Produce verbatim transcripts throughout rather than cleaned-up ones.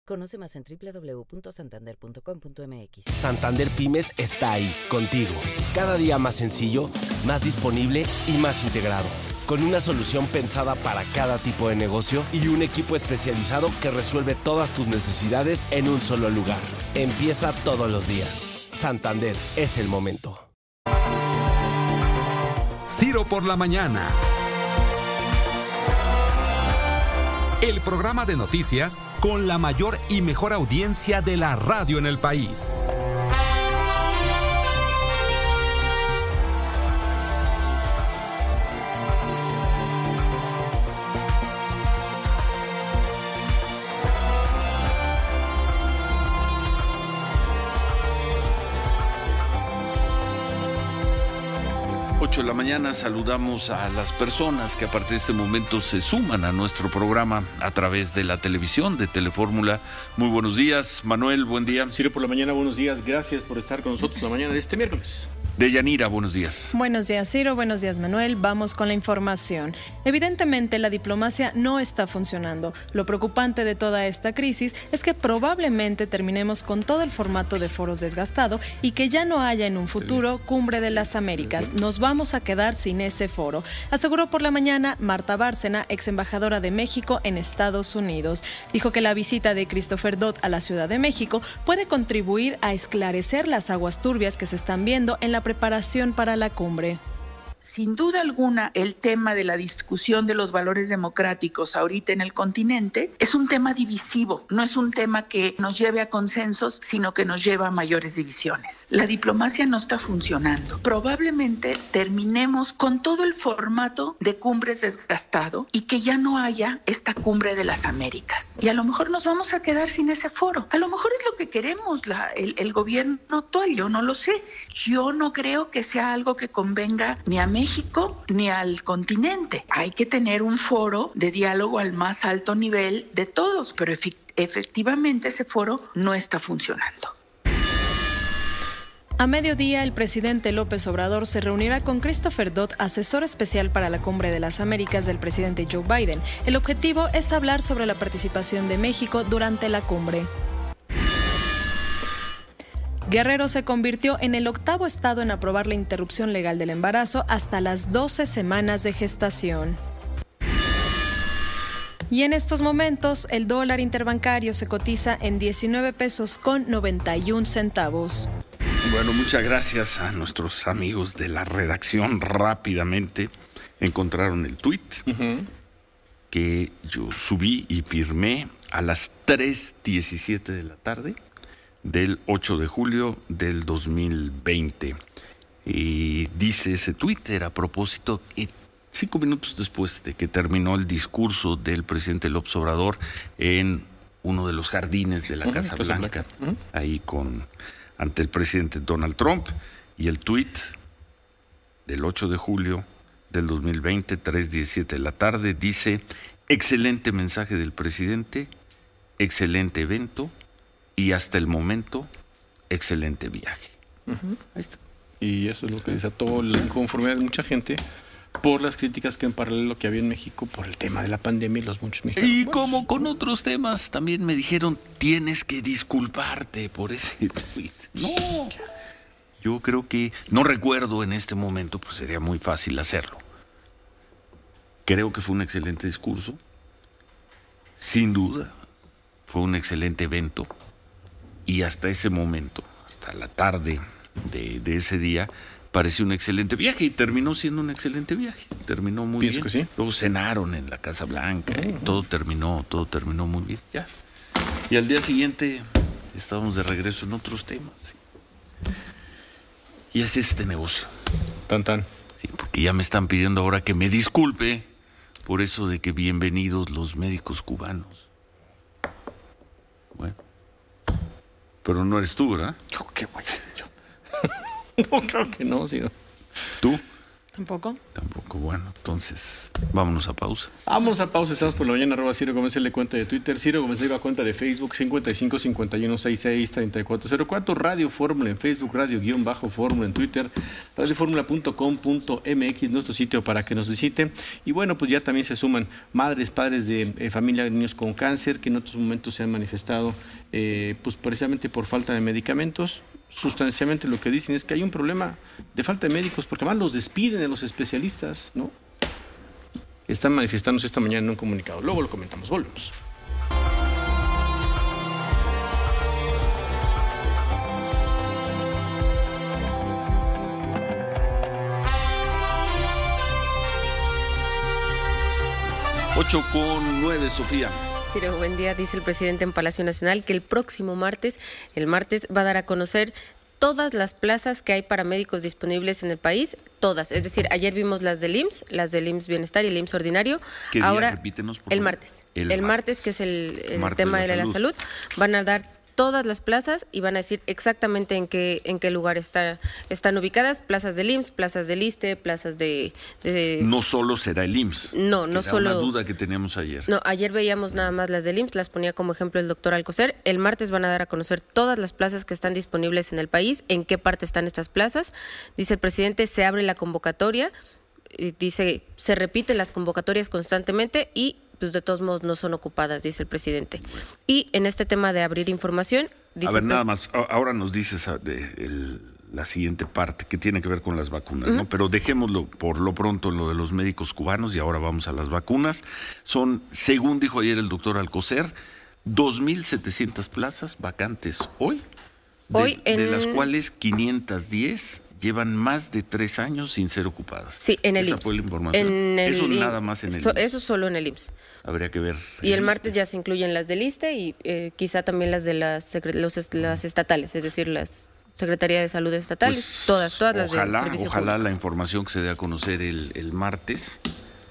Conoce más en doble u doble u doble u punto santander punto com punto m x. Santander Pymes está ahí, contigo. Cada día más sencillo, más disponible y más integrado. Con una solución pensada para cada tipo de negocio y un equipo especializado que resuelve todas tus necesidades en un solo lugar. Empieza todos los días. Santander, es el momento. Ciro por la mañana. El programa de noticias con la mayor y mejor audiencia de la radio en el país. ocho de la mañana saludamos a las personas que a partir de este momento se suman a nuestro programa a través de la televisión de Telefórmula. Muy buenos días, Manuel, buen día. Ciro por la mañana, buenos días, gracias por estar con nosotros la mañana de este miércoles. Deyanira, buenos días. Buenos días, Ciro. Buenos días, Manuel. Vamos con la información. Evidentemente, la diplomacia no está funcionando. Lo preocupante de toda esta crisis es que probablemente terminemos con todo el formato de foros desgastado y que ya no haya en un futuro Cumbre de las Américas. Nos vamos a quedar sin ese foro, aseguró por la mañana Marta Bárcena, ex embajadora de México en Estados Unidos. Dijo que la visita de Christopher Dodd a la Ciudad de México puede contribuir a esclarecer las aguas turbias que se están viendo en la preparación para la cumbre. Sin duda alguna, el tema de la discusión de los valores democráticos ahorita en el continente es un tema divisivo, no es un tema que nos lleve a consensos, sino que nos lleva a mayores divisiones. La diplomacia no está funcionando. Probablemente terminemos con todo el formato de cumbres desgastado y que ya no haya esta cumbre de las Américas. Y a lo mejor nos vamos a quedar sin ese foro. A lo mejor es lo que queremos la, el, el gobierno actual, yo no lo sé. Yo no creo que sea algo que convenga ni a México ni al continente. Hay que tener un foro de diálogo al más alto nivel de todos, pero efe- efectivamente ese foro no está funcionando. A mediodía, el presidente López Obrador se reunirá con Christopher Dodd, asesor especial para la Cumbre de las Américas del presidente Joe Biden. El objetivo es hablar sobre la participación de México durante la cumbre. Guerrero se convirtió en el octavo estado en aprobar la interrupción legal del embarazo hasta las doce semanas de gestación. Y en estos momentos, el dólar interbancario se cotiza en diecinueve pesos con noventa y un centavos. Bueno, muchas gracias a nuestros amigos de la redacción. Rápidamente encontraron el tuit uh-huh. que yo subí y firmé a las tres diecisiete de la tarde. Del ocho de julio del dos mil veinte. Y dice ese Twitter a propósito, y cinco minutos después de que terminó el discurso del presidente López Obrador en uno de los jardines de la uh-huh, Casa Blanca, uh-huh. ahí con ante el presidente Donald Trump, y el tuit del ocho de julio del dos mil veinte, tres diecisiete de la tarde, dice: excelente mensaje del presidente, excelente evento, y hasta el momento, excelente viaje. Uh-huh. Ahí está. Y eso es lo que desató la inconformidad de mucha gente por las críticas que en paralelo que había en México por el tema de la pandemia y los muchos mexicanos. Y como con otros temas, también me dijeron, tienes que disculparte por ese tweet. No, yo creo que, no recuerdo en este momento, pues sería muy fácil hacerlo. Creo que fue un excelente discurso. Sin duda, fue un excelente evento. Y hasta ese momento, hasta la tarde de, de ese día, pareció un excelente viaje y terminó siendo un excelente viaje. Terminó muy Pienso bien. Que sí. Luego cenaron en la Casa Blanca uh-huh. y todo terminó, todo terminó muy bien. Ya. Y al día siguiente estábamos de regreso en otros temas. Y así es este negocio. Tan tan. Sí, porque ya me están pidiendo ahora que me disculpe por eso de que bienvenidos los médicos cubanos. Bueno. Pero no eres tú, ¿verdad? ¿Qué voy a hacer yo? No, claro que no, sí. ¿Tú? Tampoco. Tampoco. Bueno, entonces, vámonos a pausa. Vamos a pausa, estamos por la mañana, arroba Ciro Gómez L, cuenta de Twitter, Ciro Gómez Leiva, cuenta de Facebook, cincuenta y cinco cincuenta y uno sesenta y seis treinta y cuatro cero cuatro, Radio Fórmula en Facebook, Radio guión bajo Fórmula en Twitter, radio fórmula punto com punto m x, nuestro sitio para que nos visite. Y bueno, pues ya también se suman madres, padres de eh, familia de niños con cáncer, que en otros momentos se han manifestado, eh, pues precisamente por falta de medicamentos. Sustancialmente lo que dicen es que hay un problema de falta de médicos, porque además los despiden de los especialistas, ¿no? Están manifestándose esta mañana en un comunicado. Luego lo comentamos, volvemos. ocho con nueve, Sofía. Ciro, buen día. Dice el presidente en Palacio Nacional que el próximo martes, el martes, va a dar a conocer todas las plazas que hay para médicos disponibles en el país, todas. Es decir, ayer vimos las del I M S S, las del I M S S Bienestar y el I M S S Ordinario. ¿Qué día? Ahora, Repítenos, por el favor. martes. El, el martes, martes, que es el, el martes tema de la de la, salud. salud, van a dar todas las plazas y van a decir exactamente en qué en qué lugar está, están ubicadas, plazas del I M S S, plazas del ISSSTE, plazas de... de... No solo será el I M S S. No, no que era solo... una duda que teníamos ayer. No, ayer veíamos nada más las del I M S S, las ponía como ejemplo el doctor Alcocer. El martes van a dar a conocer todas las plazas que están disponibles en el país, en qué parte están estas plazas. Dice el presidente, se abre la convocatoria, y dice, se repiten las convocatorias constantemente y pues de todos modos no son ocupadas, dice el presidente. Bueno. Y en este tema de abrir información... Dice a ver, nada más, ahora nos dices de el, la siguiente parte que tiene que ver con las vacunas, uh-huh. ¿no? Pero dejémoslo por lo pronto lo de los médicos cubanos y ahora vamos a las vacunas. Son, según dijo ayer el doctor Alcocer, dos mil setecientas plazas vacantes hoy, de, hoy en... de las cuales quinientas diez llevan más de tres años sin ser ocupadas. Sí, en el Esa I M S S. fue la información. En el eso I M S S. nada más en el eso, I M S S. Eso solo en el I M S S. Habría que ver. Y el martes ya se incluyen las del ISSSTE y eh, quizá también las de las, los, las estatales, es decir, las Secretaría de Salud estatales, pues, todas, todas las ojalá, del servicio Ojalá público. La información que se dé a conocer el, el martes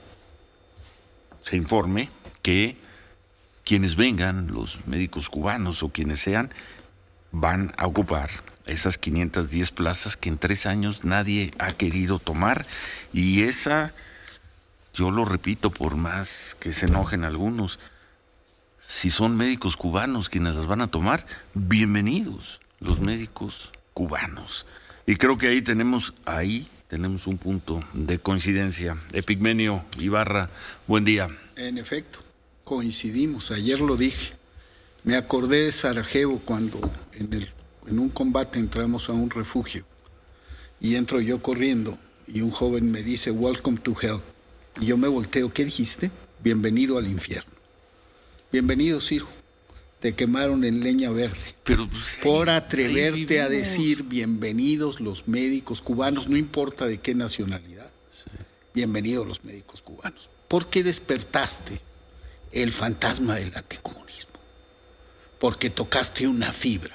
se informe que quienes vengan, los médicos cubanos o quienes sean, van a ocupar esas quinientas diez plazas que en tres años nadie ha querido tomar. Y esa, yo lo repito por más que se enojen algunos, si son médicos cubanos quienes las van a tomar, bienvenidos los médicos cubanos. Y creo que ahí tenemos, ahí tenemos un punto de coincidencia. Epigmenio Ibarra, buen día. En efecto, coincidimos, ayer lo dije. Me acordé de Sarajevo cuando en el En un combate entramos a un refugio y entro yo corriendo y un joven me dice, welcome to hell. Y yo me volteo, ¿qué dijiste? Bienvenido al infierno. Bienvenido, Ciro. Te quemaron en leña verde. Pero, pues, por ahí, atreverte ahí a decir bienvenidos los médicos cubanos, no importa de qué nacionalidad. Sí. Bienvenidos los médicos cubanos. ¿Por qué despertaste el fantasma del anticomunismo? Porque tocaste una fibra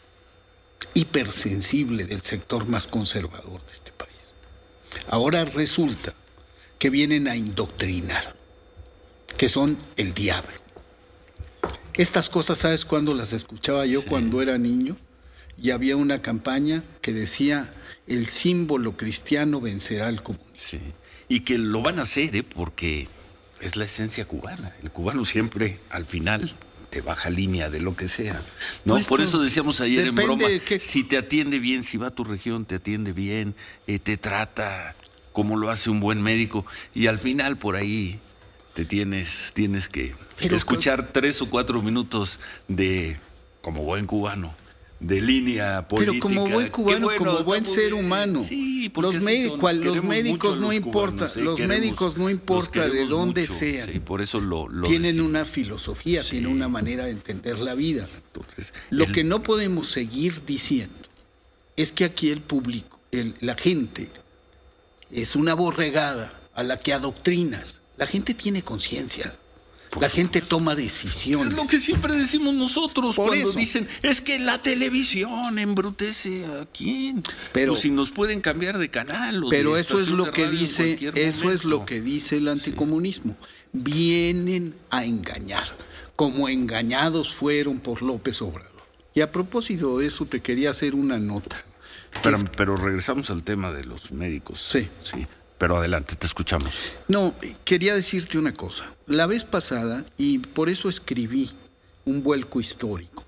hipersensible del sector más conservador de este país. Ahora resulta que vienen a indoctrinar, que son el diablo. Estas cosas, ¿sabes cuándo las escuchaba yo? Sí. Cuando era niño, y había una campaña que decía, el símbolo cristiano vencerá al comunismo. Sí. Y que lo van a hacer, ¿eh? Porque es la esencia cubana. El cubano siempre, al final, de baja línea, de lo que sea. No, pues, por eso decíamos ayer en broma, que... si te atiende bien, si va a tu región, te atiende bien, eh, te trata como lo hace un buen médico, y al final por ahí te tienes, tienes que Pero, escuchar tres o cuatro minutos de, como buen cubano, de línea política. Pero como buen cubano, bueno, como buen ser bien. humano. Sí, los, médico, cual, los médicos no importa, ¿eh? los queremos, médicos no importa de dónde mucho, sean. Sí, por eso lo, lo tienen decimos. Una filosofía, sí. tienen una manera de entender la vida. Entonces, lo el... que no podemos seguir diciendo es que aquí el público, el, la gente, es una borregada a la que adoctrinas. La gente tiene conciencia. La gente toma decisiones. Es lo que siempre decimos nosotros Por cuando eso. dicen, es que la televisión embrutece a quién. Pero o si nos pueden cambiar de canal. O pero de eso es lo que dice, eso momento. es lo que dice el anticomunismo. Sí. Vienen a engañar, como engañados fueron por López Obrador. Y a propósito de eso te quería hacer una nota. Pero, es... pero regresamos al tema de los médicos. Sí. Sí. Pero adelante, te escuchamos. No, quería decirte una cosa. La vez pasada, y por eso escribí un vuelco histórico,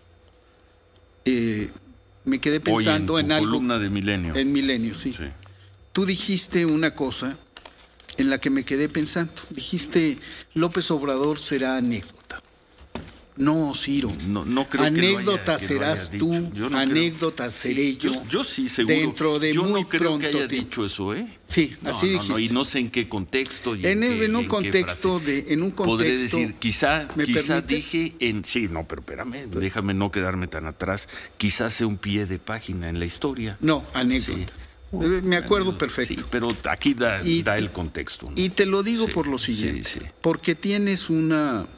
eh, me quedé pensando Hoy en, tu en algo. columna de Milenio. En Milenio, sí. sí. Tú dijiste una cosa en la que me quedé pensando. Dijiste, López Obrador será anécdota. No, Ciro. No, no creo anécdota que lo haya, serás que tú, no anécdota sí, seré yo. yo. Yo sí, seguro. Dentro de yo muy no creo pronto que haya tiempo. dicho eso, ¿eh? Sí, no, así no, dijiste. No, y no sé en qué contexto. Y en, en, el, qué, en un en contexto qué de, en un contexto. Podré decir, quizá, quizá permites? dije en sí, no, pero espérame, déjame no quedarme tan atrás. Quizás sea un pie de página en la historia. No, anécdota. Sí. Me acuerdo perfecto. Sí, pero aquí da, y, da el contexto, ¿no? Y te lo digo sí, por lo siguiente. Sí, sí. Porque tienes una,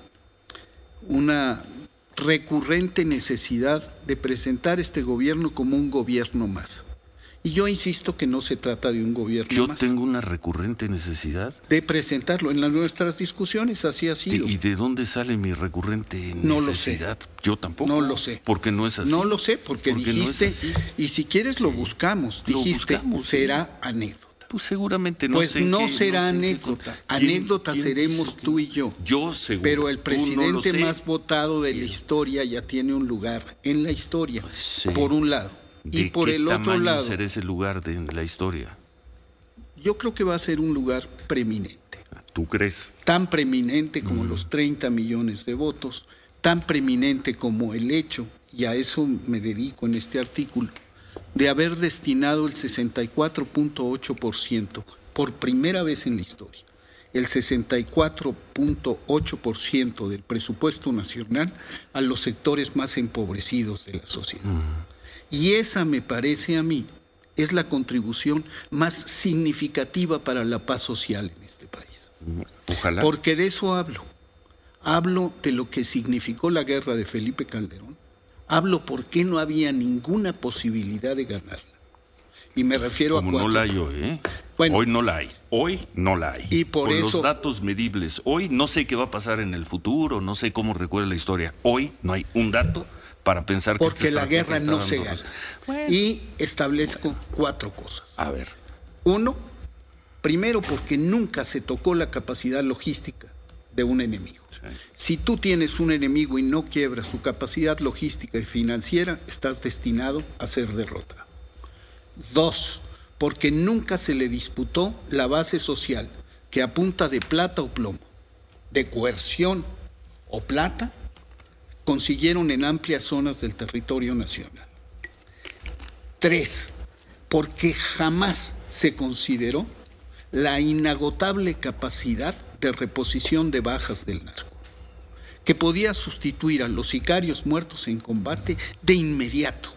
una recurrente necesidad de presentar este gobierno como un gobierno más. Y yo insisto que no se trata de un gobierno yo más. Yo tengo una recurrente necesidad de presentarlo en las nuestras discusiones, así ha sido. ¿Y de dónde sale mi recurrente no necesidad? Lo sé. Yo tampoco. No lo sé. Porque no es así. No lo sé, porque, porque dijiste, no es así. Y si quieres lo buscamos, lo dijiste, buscamos, será sí. anécdota. Pues seguramente no pues sé no qué, será no sé anécdota. Qué, ¿quién, anécdota quién seremos que... tú y yo. Yo seguro. Pero el presidente no más votado de la historia ya tiene un lugar en la historia, sí. por un lado. ¿De y por qué el otro lado será ese lugar de la historia? Yo creo que va a ser un lugar preeminente. ¿Tú crees? Tan preeminente como mm. los treinta millones de votos, tan preeminente como el hecho, y a eso me dedico en este artículo, de haber destinado el sesenta y cuatro punto ocho por ciento por primera vez en la historia, el sesenta y cuatro punto ocho por ciento del presupuesto nacional a los sectores más empobrecidos de la sociedad. Mm. Y esa, me parece a mí, es la contribución más significativa para la paz social en este país. Ojalá. Porque de eso hablo. Hablo de lo que significó la guerra de Felipe Calderón. Hablo por qué no había ninguna posibilidad de ganarla. Y me refiero Como a cuatro. no la hay hoy, ¿eh? Bueno, hoy no la hay. Hoy no la hay. Y por Con eso, los datos medibles. Hoy no sé qué va a pasar en el futuro, no sé cómo recuerda la historia. Hoy no hay un dato para pensar que porque la guerra no se gana. Bueno. Y establezco cuatro cosas. A ver. Uno, primero porque nunca se tocó la capacidad logística de un enemigo. Sí. Si tú tienes un enemigo y no quiebras su capacidad logística y financiera, estás destinado a ser derrotado. Dos, porque nunca se le disputó la base social que a punta de plata o plomo, de coerción o plata, consiguieron en amplias zonas del territorio nacional. Tres, porque jamás se consideró la inagotable capacidad de reposición de bajas del narco, que podía sustituir a los sicarios muertos en combate de inmediato.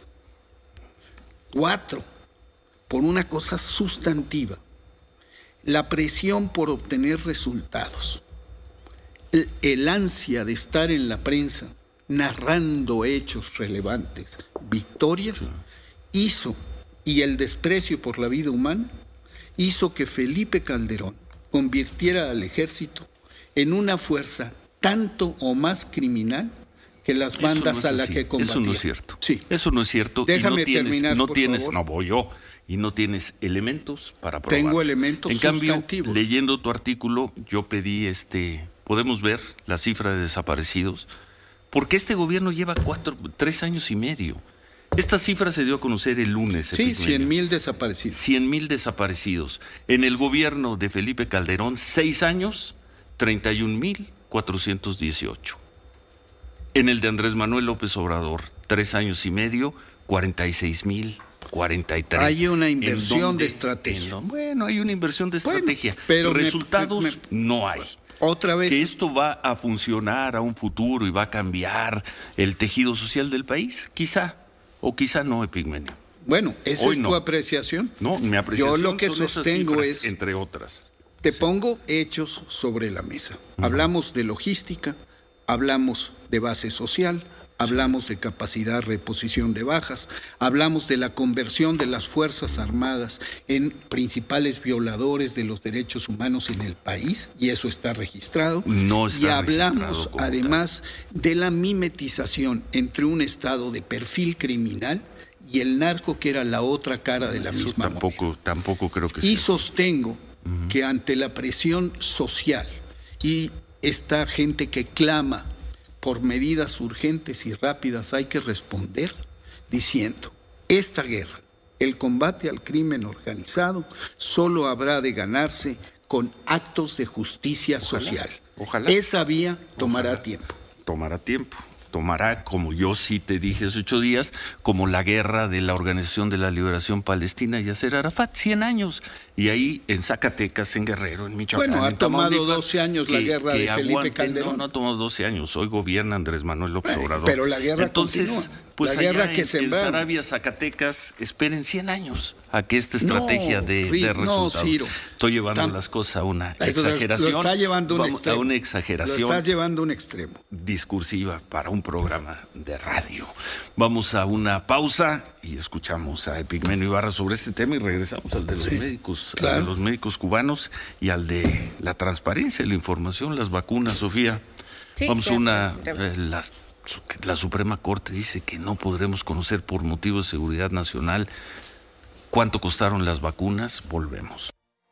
Cuatro, por una cosa sustantiva, la presión por obtener resultados, el, el ansia de estar en la prensa narrando hechos relevantes, victorias, hizo, y el desprecio por la vida humana, hizo que Felipe Calderón convirtiera al ejército en una fuerza tanto o más criminal que las bandas no es a las que combatía. Eso no es cierto. Sí. Eso no es cierto. Déjame y no tienes, terminar, no por tienes, favor. no voy yo, y no tienes elementos para probar. Tengo elementos En cambio, sustantivos. leyendo tu artículo, yo pedí este, podemos ver la cifra de desaparecidos, porque este gobierno lleva cuatro, tres años y medio. Esta cifra se dio a conocer el lunes. Sí, cien mil desaparecidos. cien mil desaparecidos. En el gobierno de Felipe Calderón, seis años, treinta y un mil cuatrocientos dieciocho. En el de Andrés Manuel López Obrador, tres años y medio, cuarenta y seis mil cuarenta y tres. Hay una inversión de estrategia. Bueno, hay una inversión de bueno, estrategia, pero resultados me, me, no hay. Otra vez. ¿Que esto va a funcionar a un futuro y va a cambiar el tejido social del país? Quizá. O quizá no, Epigmenio. Bueno, esa Hoy es no. tu apreciación. No, mi apreciación Yo lo que son sostengo esas cifras, es, entre otras. Te sí. pongo hechos sobre la mesa. Uh-huh. Hablamos de logística, hablamos de base social, hablamos de capacidad de reposición de bajas, hablamos de la conversión de las Fuerzas Armadas en principales violadores de los derechos humanos en el país, y eso está registrado. No está y hablamos registrado además tal. de la mimetización entre un Estado de perfil criminal y el narco, que era la otra cara de la Eso misma tampoco, moneda. tampoco creo que Y sea. sostengo uh-huh. que ante la presión social y esta gente que clama por medidas urgentes y rápidas, hay que responder diciendo, esta guerra, el combate al crimen organizado, solo habrá de ganarse con actos de justicia ojalá, social. Ojalá. Esa vía tomará ojalá. tiempo. Tomará tiempo. Tomará, como yo sí te dije hace ocho días, como la guerra de la Organización de la Liberación Palestina y Yasser Arafat, cien años. Y ahí en Zacatecas, en Guerrero, en Michoacán. Bueno, ha en tomado doce años que, la guerra de Felipe aguante, Calderón. No, no ha tomado doce años. Hoy gobierna Andrés Manuel López Obrador. Pero la guerra Entonces, continúa. pues la guerra allá que en, en Sarabia, Zacatecas, esperen cien años a que esta estrategia no, de, Ri, de resultados. No, Ciro. Estoy llevando Tam, las cosas a una lo, exageración. Lo está llevando un Vamos extremo. a una exageración. Lo estás llevando a un extremo. Discursiva para un programa de radio. Vamos a una pausa y escuchamos a Epigmenio Ibarra sobre este tema y regresamos al de los sí, médicos, claro. al de los médicos cubanos y al de la transparencia, la información, las vacunas, Sofía. Sí, Vamos a una eh, las La Suprema Corte dice que no podremos conocer por motivos de seguridad nacional cuánto costaron las vacunas. Volvemos.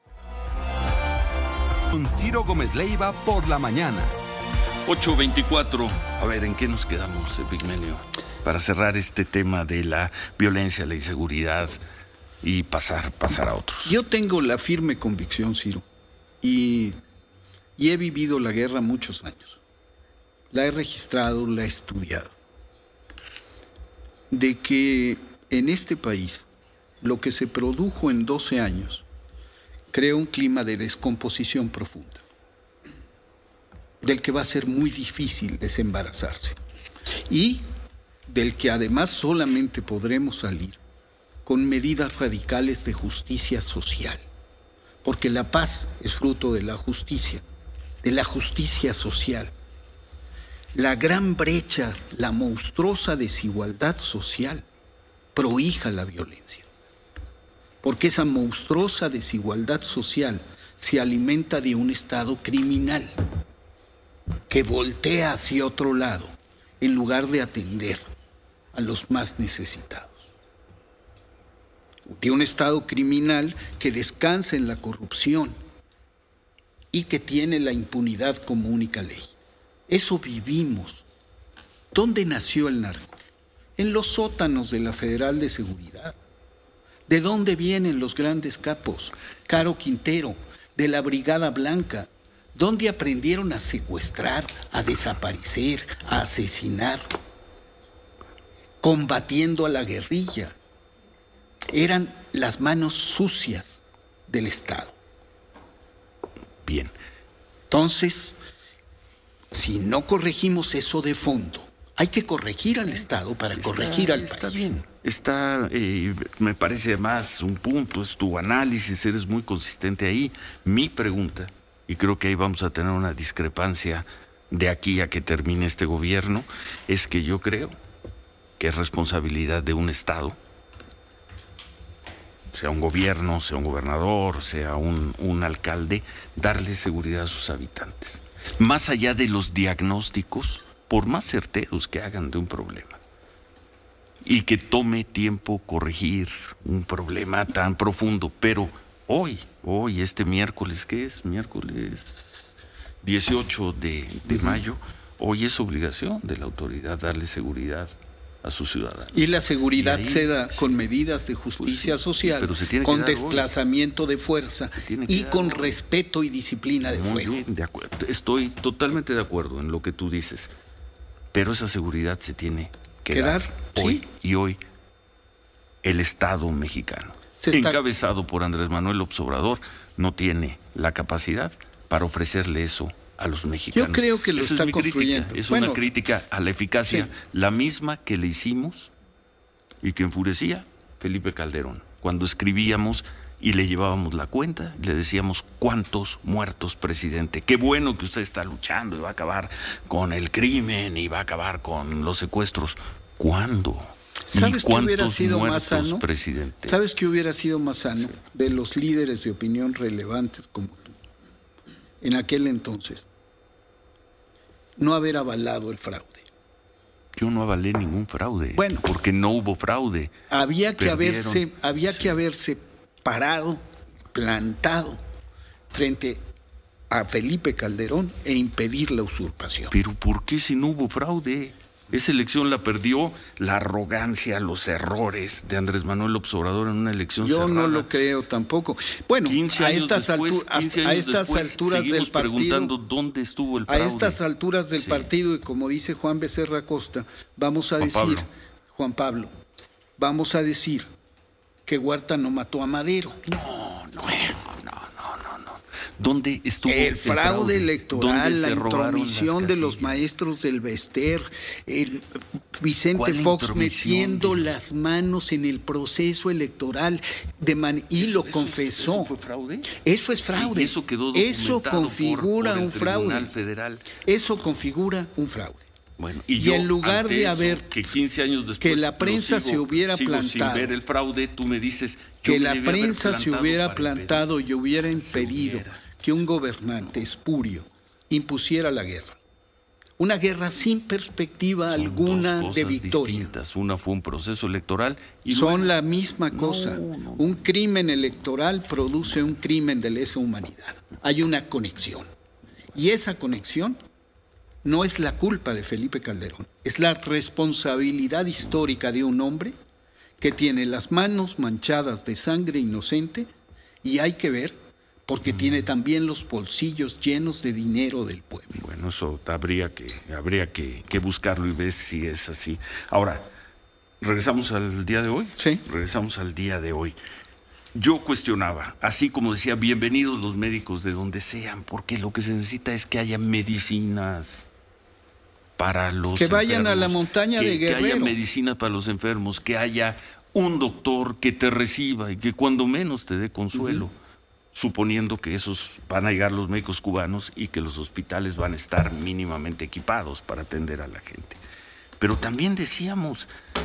Con Ciro Gómez Leiva por la mañana. ocho veinticuatro. A ver, ¿en qué nos quedamos, Epigmenio? Para cerrar este tema de la violencia, la inseguridad y pasar, pasar a otros. Yo tengo la firme convicción, Ciro, y, y he vivido la guerra muchos años. La he registrado, la he estudiado, de que en este país lo que se produjo en doce años creó un clima de descomposición profunda, del que va a ser muy difícil desembarazarse y del que además solamente podremos salir con medidas radicales de justicia social, porque la paz es fruto de la justicia, de la justicia social. La gran brecha, la monstruosa desigualdad social prohija la violencia, porque esa monstruosa desigualdad social se alimenta de un Estado criminal que voltea hacia otro lado en lugar de atender a los más necesitados. De un Estado criminal que descansa en la corrupción y que tiene la impunidad como única ley. Eso vivimos. ¿Dónde nació el narco? En los sótanos de la Federal de Seguridad. ¿De dónde vienen los grandes capos? Caro Quintero, de la Brigada Blanca. ¿Dónde aprendieron a secuestrar, a desaparecer, a asesinar? Combatiendo a la guerrilla. Eran las manos sucias del Estado. Bien. Entonces, si no corregimos eso de fondo, hay que corregir al Estado para está, corregir al está país. Bien. Está, eh, me parece más un punto, es tu análisis, eres muy consistente ahí. Mi pregunta, y creo que ahí vamos a tener una discrepancia de aquí a que termine este gobierno, es que yo creo que es responsabilidad de un Estado, sea un gobierno, sea un gobernador, sea un, un alcalde, darle seguridad a sus habitantes. Más allá de los diagnósticos, por más certeros que hagan de un problema. Y que tome tiempo corregir un problema tan profundo. Pero hoy, hoy, este miércoles, ¿qué es? Miércoles dieciocho de, de uh-huh. mayo, hoy es obligación de la autoridad darle seguridad a sus ciudadanos. Y la seguridad y ahí, se da con medidas de justicia pues sí, social, pero se tiene con que desplazamiento hoy. de fuerza y con hoy. respeto y disciplina de Muy fuego. Bien, de acuerdo. Estoy totalmente de acuerdo en lo que tú dices, pero esa seguridad se tiene que ¿Quedar? dar hoy sí. y hoy el Estado mexicano, está... encabezado por Andrés Manuel López Obrador, no tiene la capacidad para ofrecerle eso a los mexicanos. Yo creo que lo Esa está es mi construyendo. Crítica. Es bueno, una crítica a la eficacia, sí. la misma que le hicimos y que enfurecía Felipe Calderón. Cuando escribíamos y le llevábamos la cuenta, le decíamos, ¿cuántos muertos, presidente? Qué bueno que usted está luchando y va a acabar con el crimen y va a acabar con los secuestros. ¿Cuándo? ¿Sabes qué hubiera sido más sano? Presidente? ¿Sabes qué hubiera sido más sano? Sí. De los líderes de opinión relevantes como tú, en aquel entonces, no haber avalado el fraude. Yo no avalé ningún fraude. Bueno, porque no hubo fraude. Había que Perdieron. haberse, había sí. que haberse parado, plantado frente a Felipe Calderón e impedir la usurpación. Pero ¿por qué si no hubo fraude? Esa elección la perdió la arrogancia, los errores de Andrés Manuel López Obrador en una elección Yo cerrada. no lo creo tampoco. Bueno, a estas, después, altu a, quince a años estas después, alturas del partido, preguntando dónde estuvo el fraude. A estas alturas del sí. partido, y como dice Juan Becerra Costa, vamos a Juan decir, Pablo. Juan Pablo, vamos a decir que Huerta no mató a Madero. No, no, no, no, no, no. ¿Dónde estuvo el fraude, el fraude? electoral, la intromisión de los maestros del Bester, el Vicente Fox metiendo de... las manos en el proceso electoral de man... y ¿Eso, lo eso, confesó. ¿Eso fue fraude? Eso es fraude. Y eso quedó documentado eso configura por, por el un fraude. Tribunal Federal. Eso configura un fraude. Bueno, y, y yo, en lugar de eso, haber que quince años después que la prensa sigo, se hubiera sigo plantado, sin ver el fraude, tú me dices yo que la prensa se hubiera plantado y hubiera impedido hubiera. que un gobernante espurio impusiera la guerra. Una guerra sin perspectiva Son alguna dos cosas de victoria. Distintas. Una fue un proceso electoral y son luego... la misma cosa. No, no. Un crimen electoral produce un crimen de lesa humanidad. Hay una conexión. Y esa conexión no es la culpa de Felipe Calderón, es la responsabilidad histórica de un hombre que tiene las manos manchadas de sangre inocente y hay que ver porque mm. tiene también los bolsillos llenos de dinero del pueblo. Bueno, eso habría que, habría que, que buscarlo y ver si es así. Ahora, ¿regresamos al día de hoy? Sí. Regresamos al día de hoy. Yo cuestionaba, así como decía, bienvenidos los médicos de donde sean, porque lo que se necesita es que haya medicinas para los que vayan enfermos, a la montaña que, de Guerrero. Que haya medicinas para los enfermos, que haya un doctor que te reciba y que cuando menos te dé consuelo, uh-huh. suponiendo que esos van a llegar los médicos cubanos y que los hospitales van a estar mínimamente equipados para atender a la gente. Pero también decíamos,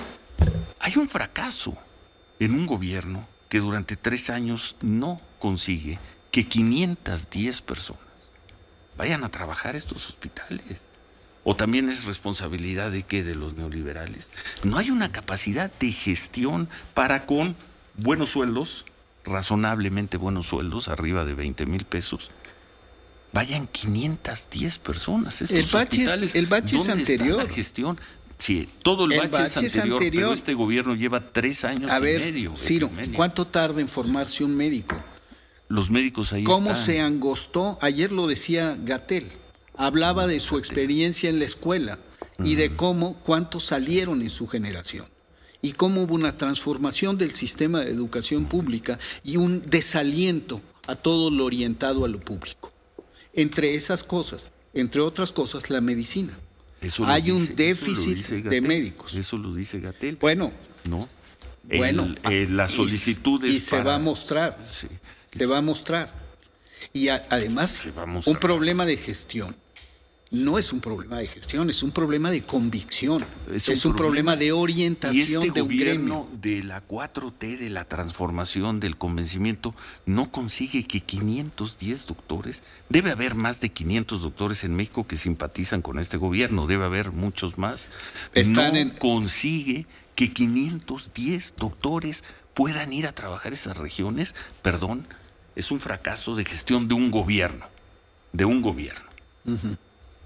hay un fracaso en un gobierno que durante tres años no consigue que quinientas diez personas vayan a trabajar estos hospitales. ¿O también es responsabilidad de qué? De los neoliberales. No hay una capacidad de gestión para con buenos sueldos, razonablemente buenos sueldos, arriba de veinte mil pesos, vayan quinientas diez personas. Estos el bache, hospitales, el bache es anterior. Está la gestión? Sí, todo el, el bache, bache es, anterior, es anterior, pero este gobierno lleva tres años a y ver, medio. Ciro, medio. ¿cuánto tarda en formarse un médico? Los médicos ahí ¿Cómo están. se angostó? Ayer lo decía Gatell. Hablaba de su experiencia en la escuela y de cómo, cuántos salieron en su generación y cómo hubo una transformación del sistema de educación pública y un desaliento a todo lo orientado a lo público. Entre esas cosas, entre otras cosas, la medicina. Eso Hay dice, un déficit de médicos. Eso lo dice Gatell. Bueno, no. Bueno, el, el, las solicitudes y, y se para... va a mostrar. Sí. Se va a mostrar. Y a, además, un problema de gestión. No es un problema de gestión, es un problema de convicción. Es un, es un problema, problema de orientación. Y este de gobierno un gremio. de la cuatro T, de la transformación, del convencimiento, no consigue que quinientos diez doctores, debe haber más de quinientos doctores en México que simpatizan con este gobierno, debe haber muchos más. Están no en... consigue que quinientos diez doctores puedan ir a trabajar esas regiones. Perdón, es un fracaso de gestión de un gobierno, de un gobierno. Uh-huh.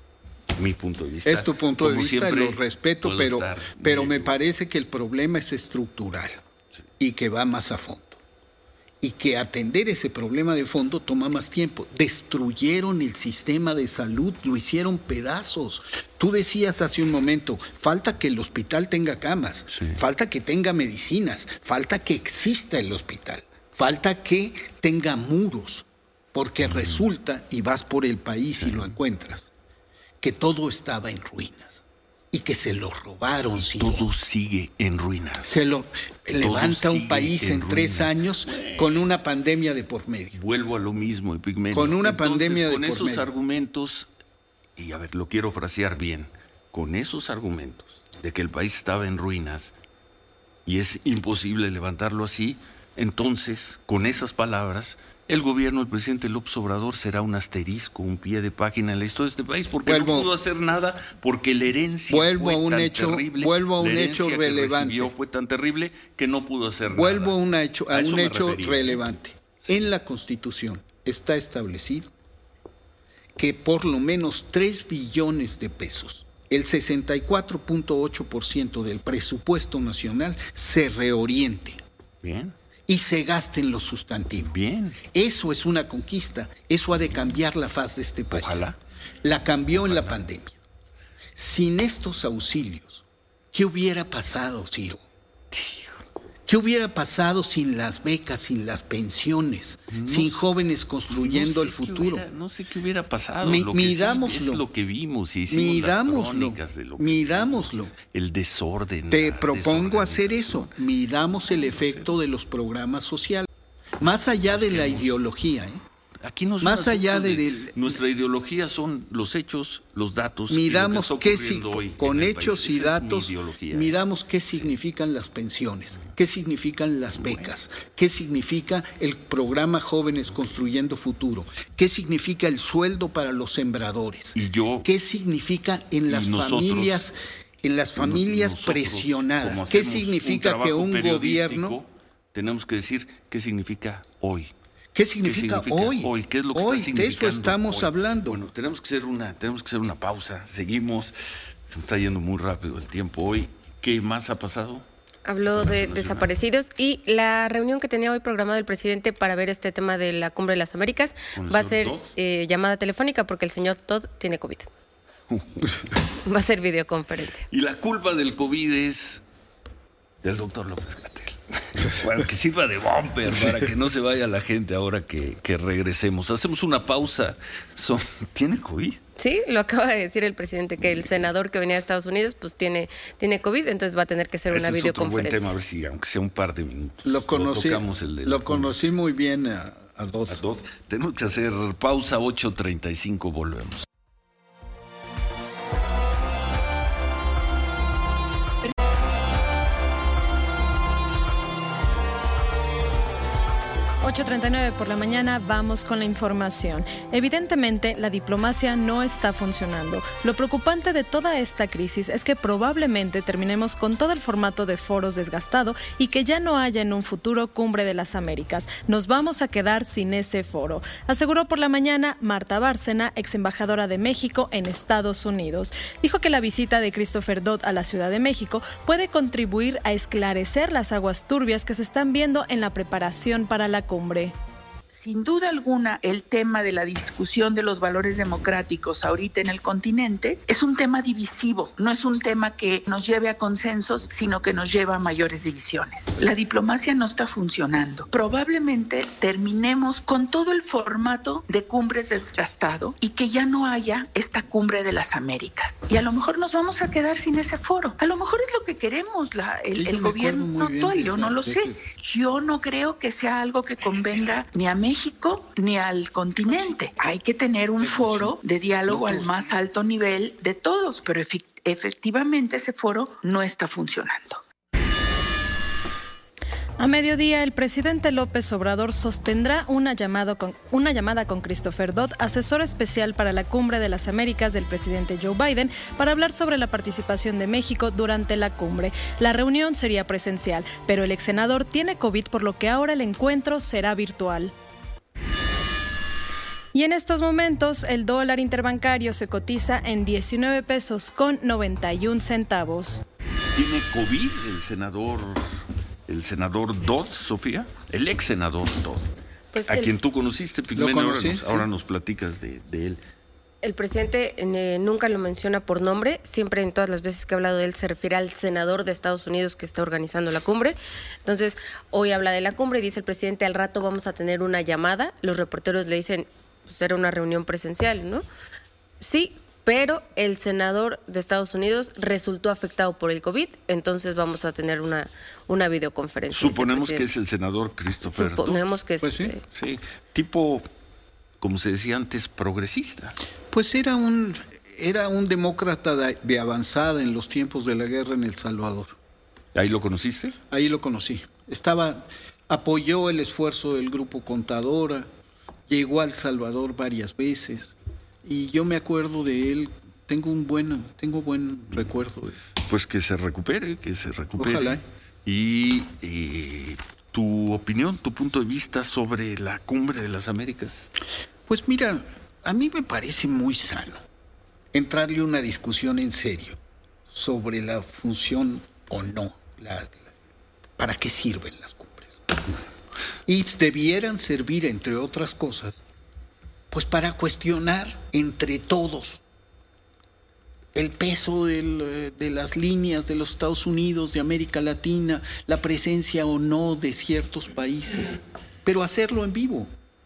Mi punto de vista. Es tu punto de vista, lo respeto, pero, pero me parece que el problema es estructural sí. y que va más a fondo. Y que atender ese problema de fondo toma más tiempo. Destruyeron el sistema de salud, lo hicieron pedazos. Tú decías hace un momento, falta que el hospital tenga camas, sí. falta que tenga medicinas, falta que exista el hospital, falta que tenga muros, porque mm. resulta, y vas por el país sí. y lo encuentras, que todo estaba en ruinas y que se lo robaron. Y todo sigue en ruinas. Se lo todo levanta un país en, en tres años bueno. con una pandemia de por medio. Vuelvo a lo mismo, Epigmenio. Con una Entonces, pandemia de con por esos medio. argumentos, y a ver, lo quiero frasear bien, con esos argumentos de que el país estaba en ruinas y es imposible levantarlo así, entonces, con esas palabras, el gobierno del presidente López Obrador será un asterisco, un pie de página en la historia de este país, porque vuelvo, no pudo hacer nada, porque la herencia vuelvo fue a un tan hecho, terrible, vuelvo a un la hecho relevante. Que fue tan terrible que no pudo hacer vuelvo nada. A, una hecho, a, a un hecho refería. relevante. Sí. En la Constitución, está establecido que por lo menos tres billones de pesos, el sesenta y cuatro punto ocho por ciento del presupuesto nacional, se reoriente. Bien. Y se gaste en lo sustantivo. Bien. Eso es una conquista. Eso ha de cambiar la faz de este país. Ojalá. La cambió Ojalá. en la pandemia. Sin estos auxilios, ¿qué hubiera pasado, Ciro? ¿Qué hubiera pasado sin las becas, sin las pensiones, no sin sé, jóvenes construyendo no el futuro? Hubiera, no sé qué hubiera pasado. Mi, lo que midámoslo. Sí es lo que vimos y hicimos midámoslo, las crónicas de lo que midámoslo. Vimos, el desorden. Te propongo hacer eso. Midamos el efecto de los programas sociales. Más allá de la ideología, ¿eh? Aquí no es más allá de, de, de nuestra ideología son los hechos, los datos. Midamos y lo que está qué hoy con hechos país. y datos. Midamos qué significan sí. las pensiones, qué significan las becas, bueno. qué significa el programa Jóvenes Construyendo Futuro, qué significa el sueldo para los sembradores, y yo, qué significa en las familias, en las familias nosotros, presionadas, qué significa un que un gobierno tenemos que decir qué significa hoy. ¿Qué significa, ¿Qué significa hoy? hoy? ¿Qué es lo que hoy, está significando? De eso estamos hoy? hablando. Bueno, tenemos que hacer una, tenemos que hacer una pausa. Seguimos. Se está yendo muy rápido el tiempo hoy. ¿Qué más ha pasado? Habló de desaparecidos y la reunión que tenía hoy programado el presidente para ver este tema de la Cumbre de las Américas va a ser eh, llamada telefónica porque el señor Todd tiene COVID. Uh. Va a ser videoconferencia. Y la culpa del COVID es del doctor López-Gatell. Bueno, que sirva de bumper para que no se vaya la gente ahora que, que regresemos. Hacemos una pausa. Son, ¿Tiene COVID? Sí, lo acaba de decir el presidente, que el senador que venía de Estados Unidos pues tiene, tiene COVID, entonces va a tener que hacer Ese una es videoconferencia. Otro buen tema, a ver si aunque sea un par de minutos. Lo conocí, lo el lo conocí muy bien a, a Dodd. A Dodd. Tenemos que hacer pausa, ocho treinta y cinco, volvemos. ocho treinta y nueve por la mañana, vamos con la información. Evidentemente, la diplomacia no está funcionando. Lo preocupante de toda esta crisis es que probablemente terminemos con todo el formato de foros desgastado y que ya no haya en un futuro Cumbre de las Américas. Nos vamos a quedar sin ese foro, aseguró por la mañana Marta Bárcena, ex embajadora de México en Estados Unidos. Dijo que la visita de Christopher Dodd a la Ciudad de México puede contribuir a esclarecer las aguas turbias que se están viendo en la preparación para la cumbre. Sin duda alguna, el tema de la discusión de los valores democráticos ahorita en el continente es un tema divisivo, no es un tema que nos lleve a consensos, sino que nos lleva a mayores divisiones. La diplomacia no está funcionando. Probablemente terminemos con todo el formato de cumbres desgastado y que ya no haya esta cumbre de las Américas. Y a lo mejor nos vamos a quedar sin ese foro. A lo mejor es lo que queremos la, el, el gobierno actual, yo no lo sé. Yo no creo que sea algo que convenga ni a México ni al continente. Hay que tener un foro de diálogo al más alto nivel de todos, pero efectivamente ese foro no está funcionando. A mediodía, el presidente López Obrador sostendrá una llamada con, una llamada con Christopher Dodd, asesor especial para la Cumbre de las Américas del presidente Joe Biden, para hablar sobre la participación de México durante la cumbre. La reunión sería presencial, pero el ex senador tiene COVID, por lo que ahora el encuentro será virtual. Y en estos momentos, el dólar interbancario se cotiza en diecinueve pesos con noventa y un centavos. ¿Tiene COVID el senador... El senador Dodd, Sofía, el ex senador Dodd, pues a el, quien tú conociste, Pigmena, ahora, nos, sí. ahora nos platicas de, de él. El presidente eh, nunca lo menciona por nombre, siempre en todas las veces que ha hablado de él se refiere al senador de Estados Unidos que está organizando la cumbre. Entonces, hoy habla de la cumbre y dice el presidente, al rato vamos a tener una llamada. Los reporteros le dicen, pues era una reunión presencial, ¿no? Sí, pero el senador de Estados Unidos resultó afectado por el COVID, entonces vamos a tener una, una videoconferencia. Suponemos que es el senador Christopher Dodd. Suponemos que es... Pues sí, eh, sí, tipo, como se decía antes, progresista. Pues era un, era un demócrata de, de avanzada en los tiempos de la guerra en El Salvador. ¿Ahí lo conociste? Ahí lo conocí. Estaba, apoyó el esfuerzo del Grupo Contadora, llegó a El Salvador varias veces. Y yo me acuerdo de él, tengo un buen, tengo buen recuerdo de él. Pues que se recupere, que se recupere. Ojalá. Y, y tu opinión, tu punto de vista sobre la Cumbre de las Américas. Pues mira, a mí me parece muy sano entrarle una discusión en serio sobre la función o no, la, la, para qué sirven las cumbres. Y debieran servir, entre otras cosas, pues para cuestionar entre todos el peso del, de las líneas de los Estados Unidos, de América Latina, la presencia o no de ciertos países, pero hacerlo en vivo.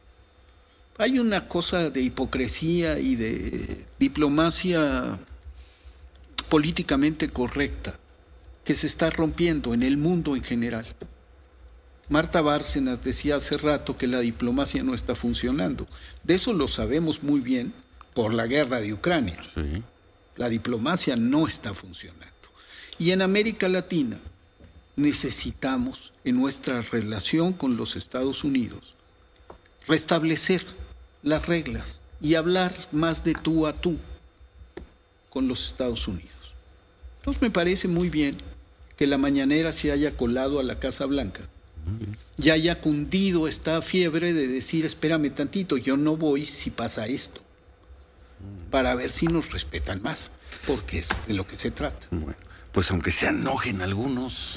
Hay una cosa de hipocresía y de diplomacia políticamente correcta que se está rompiendo en el mundo en general. Marta Bárcenas decía hace rato que la diplomacia no está funcionando. De eso lo sabemos muy bien por la guerra de Ucrania. Sí. La diplomacia no está funcionando. Y en América Latina necesitamos, en nuestra relación con los Estados Unidos, restablecer las reglas y hablar más de tú a tú con los Estados Unidos. Entonces me parece muy bien que la mañanera se haya colado a la Casa Blanca y haya cundido esta fiebre de decir, espérame tantito, yo no voy si pasa esto, para ver si nos respetan más, porque es de lo que se trata. Bueno, pues aunque se enojen algunos,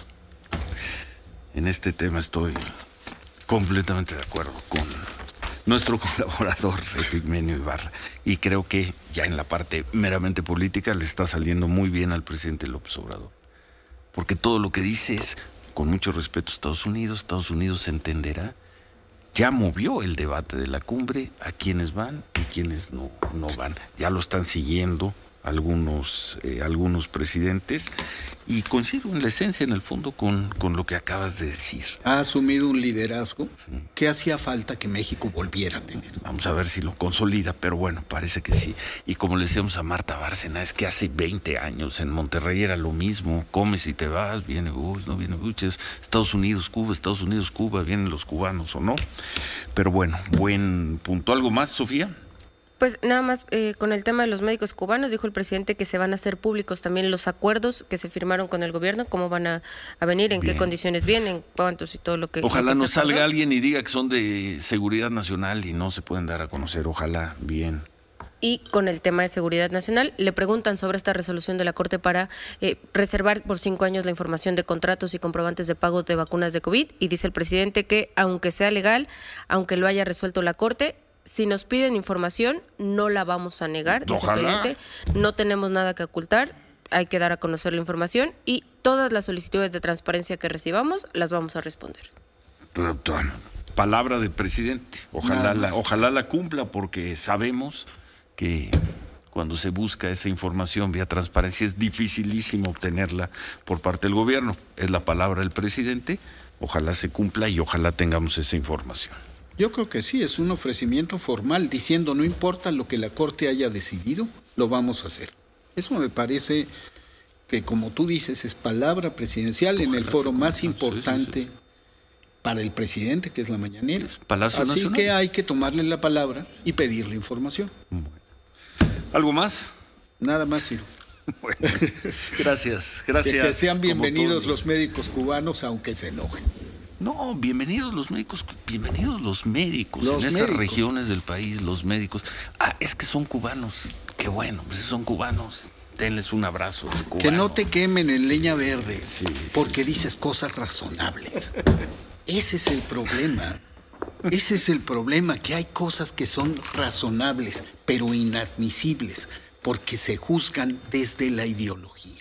en este tema estoy completamente de acuerdo con nuestro colaborador Epigmenio Ibarra, y creo que ya en la parte meramente política le está saliendo muy bien al presidente López Obrador, porque todo lo que dice es, con mucho respeto a Estados Unidos, Estados Unidos entenderá, ya movió el debate de la cumbre a quienes van y quienes no, no van, ya lo están siguiendo algunos, eh, algunos presidentes, y coincido en la esencia, en el fondo, con, con lo que acabas de decir. Ha asumido un liderazgo que hacía falta que México volviera a tener. Vamos a ver si lo consolida, pero bueno, parece que sí. Y como le decíamos a Marta Bárcena, es que hace veinte años en Monterrey era lo mismo, comes y te vas, viene Bush, no viene Bush, es Estados Unidos, Cuba, Estados Unidos, Cuba, vienen los cubanos o no. Pero bueno, buen punto. ¿Algo más, Sofía? Pues nada más, eh, con el tema de los médicos cubanos, dijo el presidente que se van a hacer públicos también los acuerdos que se firmaron con el gobierno, cómo van a, a venir, en Bien. qué condiciones vienen, cuántos y todo lo que... Ojalá lo que no se acordó. salga alguien y diga que son de seguridad nacional y no se pueden dar a conocer, ojalá, bien. Y con el tema de seguridad nacional, le preguntan sobre esta resolución de la Corte para eh, reservar por cinco años la información de contratos y comprobantes de pago de vacunas de COVID, y dice el presidente que aunque sea legal, aunque lo haya resuelto la Corte, si nos piden información, no la vamos a negar, dice el presidente. No tenemos nada que ocultar, hay que dar a conocer la información y todas las solicitudes de transparencia que recibamos las vamos a responder. Palabra del presidente. Ojalá la, ojalá la cumpla, porque sabemos que cuando se busca esa información vía transparencia es dificilísimo obtenerla por parte del gobierno. Es la palabra del presidente. Ojalá se cumpla y ojalá tengamos esa información. Yo creo que sí, es un ofrecimiento formal diciendo no importa lo que la Corte haya decidido, lo vamos a hacer. Eso me parece que, como tú dices, es palabra presidencial Ojalá en el foro más importante sí, sí, sí. para el presidente, que es la mañanera. Palacio Así Nacional. que hay que tomarle la palabra y pedirle información. Bueno. ¿Algo más? Nada más, Ciro. Bueno, gracias, gracias. Que sean bienvenidos los médicos cubanos, aunque se enojen. No, bienvenidos los médicos, bienvenidos los médicos los en esas médicos. regiones del país, los médicos. Ah, es que son cubanos, qué bueno, pues si son cubanos, denles un abrazo. Cubano. Que no te quemen en leña verde, sí, porque sí, dices sí. cosas razonables. Ese es el problema, ese es el problema, que hay cosas que son razonables, pero inadmisibles, porque se juzgan desde la ideología.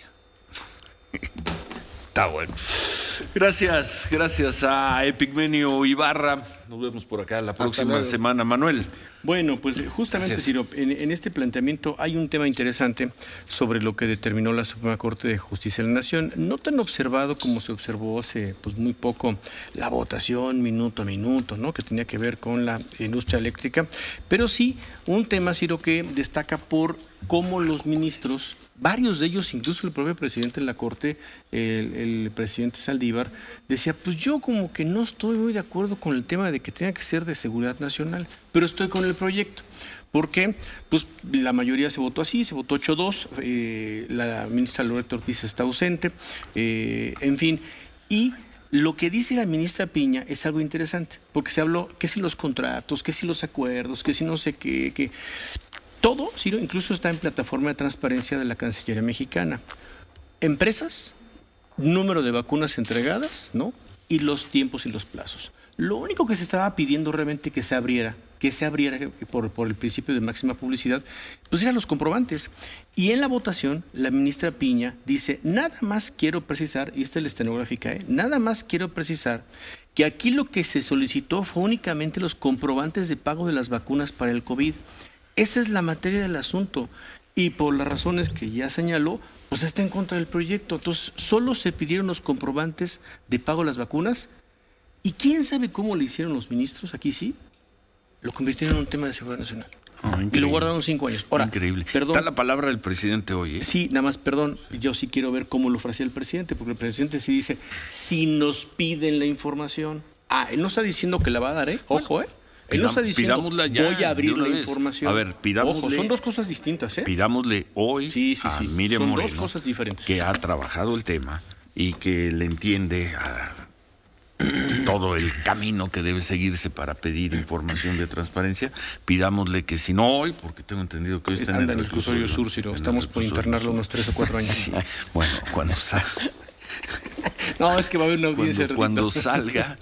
Está bueno. Gracias, gracias a Epigmenio Ibarra. Nos vemos por acá la próxima semana, Manuel. Bueno, pues justamente, Ciro, en, en este planteamiento hay un tema interesante sobre lo que determinó la Suprema Corte de Justicia de la Nación. No tan observado como se observó hace pues muy poco la votación minuto a minuto, ¿no? Que tenía que ver con la industria eléctrica, pero sí un tema, Ciro, que destaca por cómo los ministros, varios de ellos, incluso el propio presidente de la Corte, el, el presidente Saldívar, decía, pues yo como que no estoy muy de acuerdo con el tema de que tenga que ser de seguridad nacional, pero estoy con el proyecto. ¿Por qué? Pues la mayoría se votó así, se votó ocho dos, eh, la ministra Loreto Ortiz está ausente, eh, en fin, y Lo que dice la ministra Piña es algo interesante, porque se habló que si los contratos, que si los acuerdos, que si no sé qué, que todo, Ciro, incluso está en plataforma de transparencia de la Cancillería mexicana. Empresas, número de vacunas entregadas, ¿no? Y los tiempos y los plazos. Lo único que se estaba pidiendo realmente que se abriera, que se abriera por, por el principio de máxima publicidad, pues eran los comprobantes. Y en la votación, la ministra Piña dice, nada más quiero precisar, y esta es la estenográfica, ¿eh? nada más quiero precisar que aquí lo que se solicitó fue únicamente los comprobantes de pago de las vacunas para el COVID. Esa es la materia del asunto. Y por las razones que ya señaló, pues está en contra del proyecto. Entonces, solo se pidieron los comprobantes de pago de las vacunas. ¿Y quién sabe cómo le hicieron los ministros? Aquí sí, lo convirtieron en un tema de seguridad nacional. Oh, y lo guardaron cinco años. Ahora, increíble. Perdón, está la palabra del presidente hoy, ¿eh? Sí, nada más, perdón, sí. Yo sí quiero ver cómo lo frasea el presidente, porque el presidente sí dice, si nos piden la información. Ah, él no está diciendo que la va a dar, ¿eh? Ojo, ¿eh? Él no está diciendo, ya, voy a abrir la vez. información. A ver, pidámosle. Ojo, son dos cosas distintas, ¿eh? Pidámosle hoy sí, sí, a sí. Miriam son Moreno, dos cosas diferentes. que ha trabajado el tema y que le entiende a todo el camino que debe seguirse para pedir información de transparencia. Pidámosle que si no hoy, porque tengo entendido que hoy está Anda en el reclusorio sur, Ciro. Estamos por internarlo unos tres o cuatro años. Sí. Bueno, cuando salga. No, es que va a haber una audiencia. Cuando, cuando salga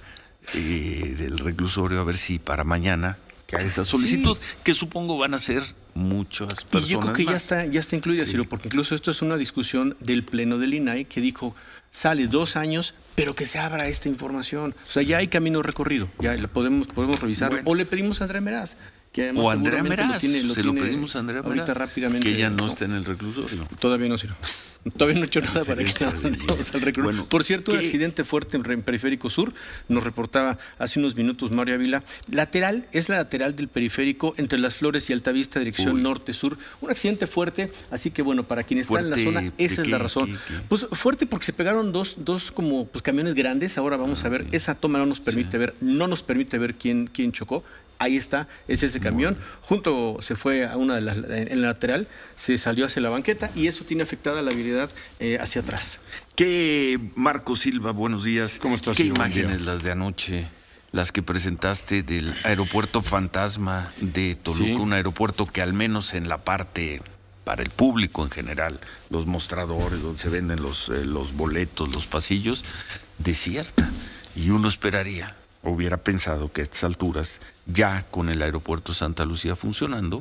eh, del reclusorio, a ver si para mañana que haga esa solicitud, sí. que supongo van a ser muchas personas. Y yo creo que más. ya está, ya está incluida, sí. Ciro, porque incluso esto es una discusión del Pleno del I N A I que dijo, sale dos años, pero que se abra esta información. O sea, ya hay camino recorrido, ya lo podemos, podemos revisarlo. Bueno. O le pedimos a Andrea Meraz. Que o Andrea Meraz, lo tiene, lo se tiene lo pedimos a Andrea Meraz, rápidamente, que ella no, no está en el reclusorio. Todavía no, Ciro. Todavía no he hecho nada para que vamos al reclusorio. Bueno, Por cierto, ¿qué? Un accidente fuerte en Periférico Sur, nos reportaba hace unos minutos Mario Ávila. Lateral, es la lateral del periférico entre Las Flores y Altavista, dirección norte-sur. Un accidente fuerte, así que bueno, para quien está fuerte, en la zona, esa es qué, la razón. Qué, qué? Pues fuerte porque se pegaron dos, dos como pues, camiones grandes, ahora vamos ah, a ver, okay. esa toma no nos permite sí. ver, no nos permite ver quién, quién chocó. Ahí está, es ese camión. Bueno. Junto se fue a una de las, en la lateral, se salió hacia la banqueta y eso tiene afectada la vialidad eh, hacia atrás. ¿Qué, Marco Silva, buenos días? ¿Cómo estás? ¿Qué imágenes las de anoche, las que presentaste del aeropuerto fantasma de Toluca? Sí. Un aeropuerto que al menos en la parte para el público en general, los mostradores donde se venden los, eh, los boletos, los pasillos, desierta. Y uno esperaría, hubiera pensado que a estas alturas, ya con el aeropuerto Santa Lucía funcionando,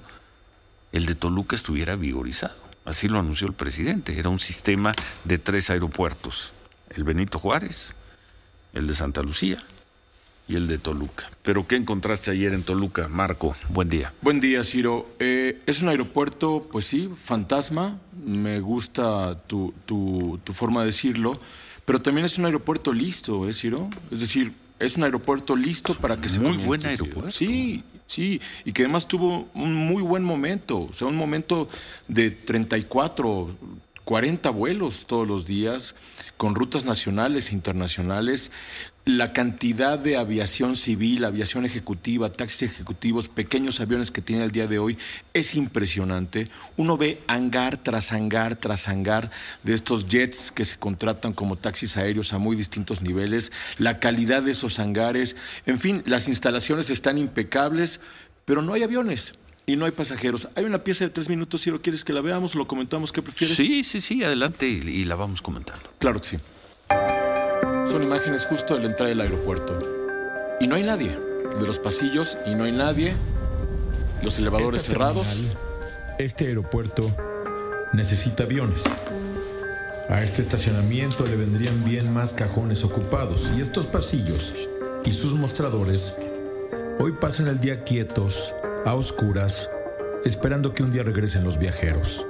el de Toluca estuviera vigorizado. Así lo anunció el presidente. Era un sistema de tres aeropuertos: el Benito Juárez, el de Santa Lucía y el de Toluca. ¿Pero qué encontraste ayer en Toluca, Marco? Buen día. Buen día, Ciro. Eh, es un aeropuerto, pues sí, fantasma. Me gusta tu, tu, tu forma de decirlo. Pero también es un aeropuerto listo, ¿eh, Ciro? Es decir, es un aeropuerto listo para que se muy buen aeropuerto. Sí, sí, y que además tuvo un muy buen momento, o sea, un momento de treinta y cuatro, cuarenta vuelos todos los días, con rutas nacionales e internacionales. La cantidad de aviación civil, aviación ejecutiva, taxis ejecutivos, pequeños aviones que tiene el día de hoy es impresionante. Uno ve hangar tras hangar tras hangar de estos jets que se contratan como taxis aéreos a muy distintos niveles. La calidad de esos hangares, en fin, las instalaciones están impecables, pero no hay aviones. Y no hay pasajeros. Hay una pieza de tres minutos, si lo quieres que la veamos, lo comentamos, ¿qué prefieres? Sí, sí, sí, adelante y, y la vamos comentando. Claro que sí. Son imágenes justo de la entrada del aeropuerto. Y no hay nadie. De los pasillos y no hay nadie. Los elevadores Esta cerrados. Terminal, este aeropuerto necesita aviones. A este estacionamiento le vendrían bien más cajones ocupados. Y estos pasillos y sus mostradores hoy pasan el día quietos, a oscuras, esperando que un día regresen los viajeros.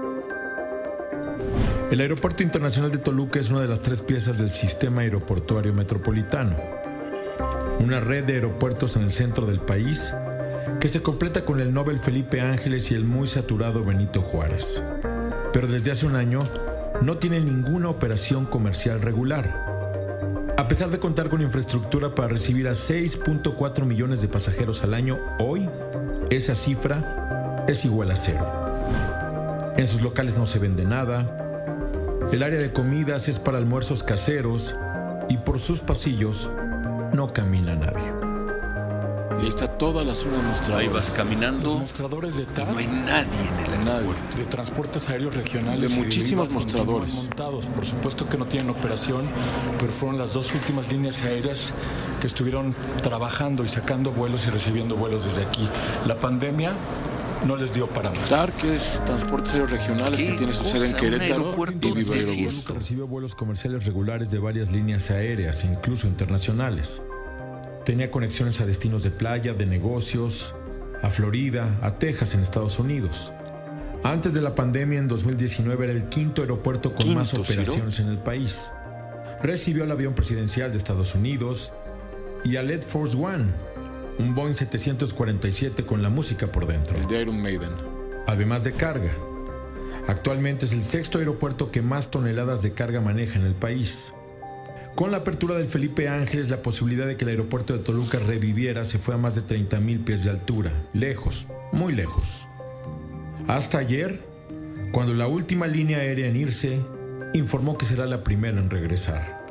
El Aeropuerto Internacional de Toluca es una de las tres piezas del Sistema Aeroportuario Metropolitano, una red de aeropuertos en el centro del país que se completa con el Nobel Felipe Ángeles y el muy saturado Benito Juárez. Pero desde hace un año no tiene ninguna operación comercial regular. A pesar de contar con infraestructura para recibir a seis punto cuatro millones de pasajeros al año, hoy esa cifra es igual a cero. En sus locales no se vende nada. El área de comidas es para almuerzos caseros y por sus pasillos no camina nadie. Y ahí está toda la zona de mostradores. Ahí vas caminando. Los mostradores de T A R, no hay nadie en el aeropuerto. de transportes aéreos regionales, De y muchísimos Viva mostradores. continúan montados. Por supuesto que no tienen operación, pero fueron las dos últimas líneas aéreas que estuvieron trabajando y sacando vuelos y recibiendo vuelos desde aquí. La pandemia no les dio para más. T A R, que es Transportes Aéreos Regionales, que tiene su sede en Querétaro, y Viva Aerobús. Recibió vuelos comerciales regulares de varias líneas aéreas, incluso internacionales. Tenía conexiones a destinos de playa, de negocios, a Florida, a Texas en Estados Unidos. Antes de la pandemia, en dos mil diecinueve, era el quinto aeropuerto con ¿Quinto, más operaciones Ciro? en el país. Recibió el avión presidencial de Estados Unidos y al Air Force One, un Boeing setecientos cuarenta y siete con la música por dentro. El de Iron Maiden. Además de carga. Actualmente es el sexto aeropuerto que más toneladas de carga maneja en el país. Con la apertura del Felipe Ángeles, la posibilidad de que el aeropuerto de Toluca reviviera se fue a más de treinta mil pies de altura. Lejos, muy lejos. Hasta ayer, cuando la última línea aérea en irse informó que será la primera en regresar.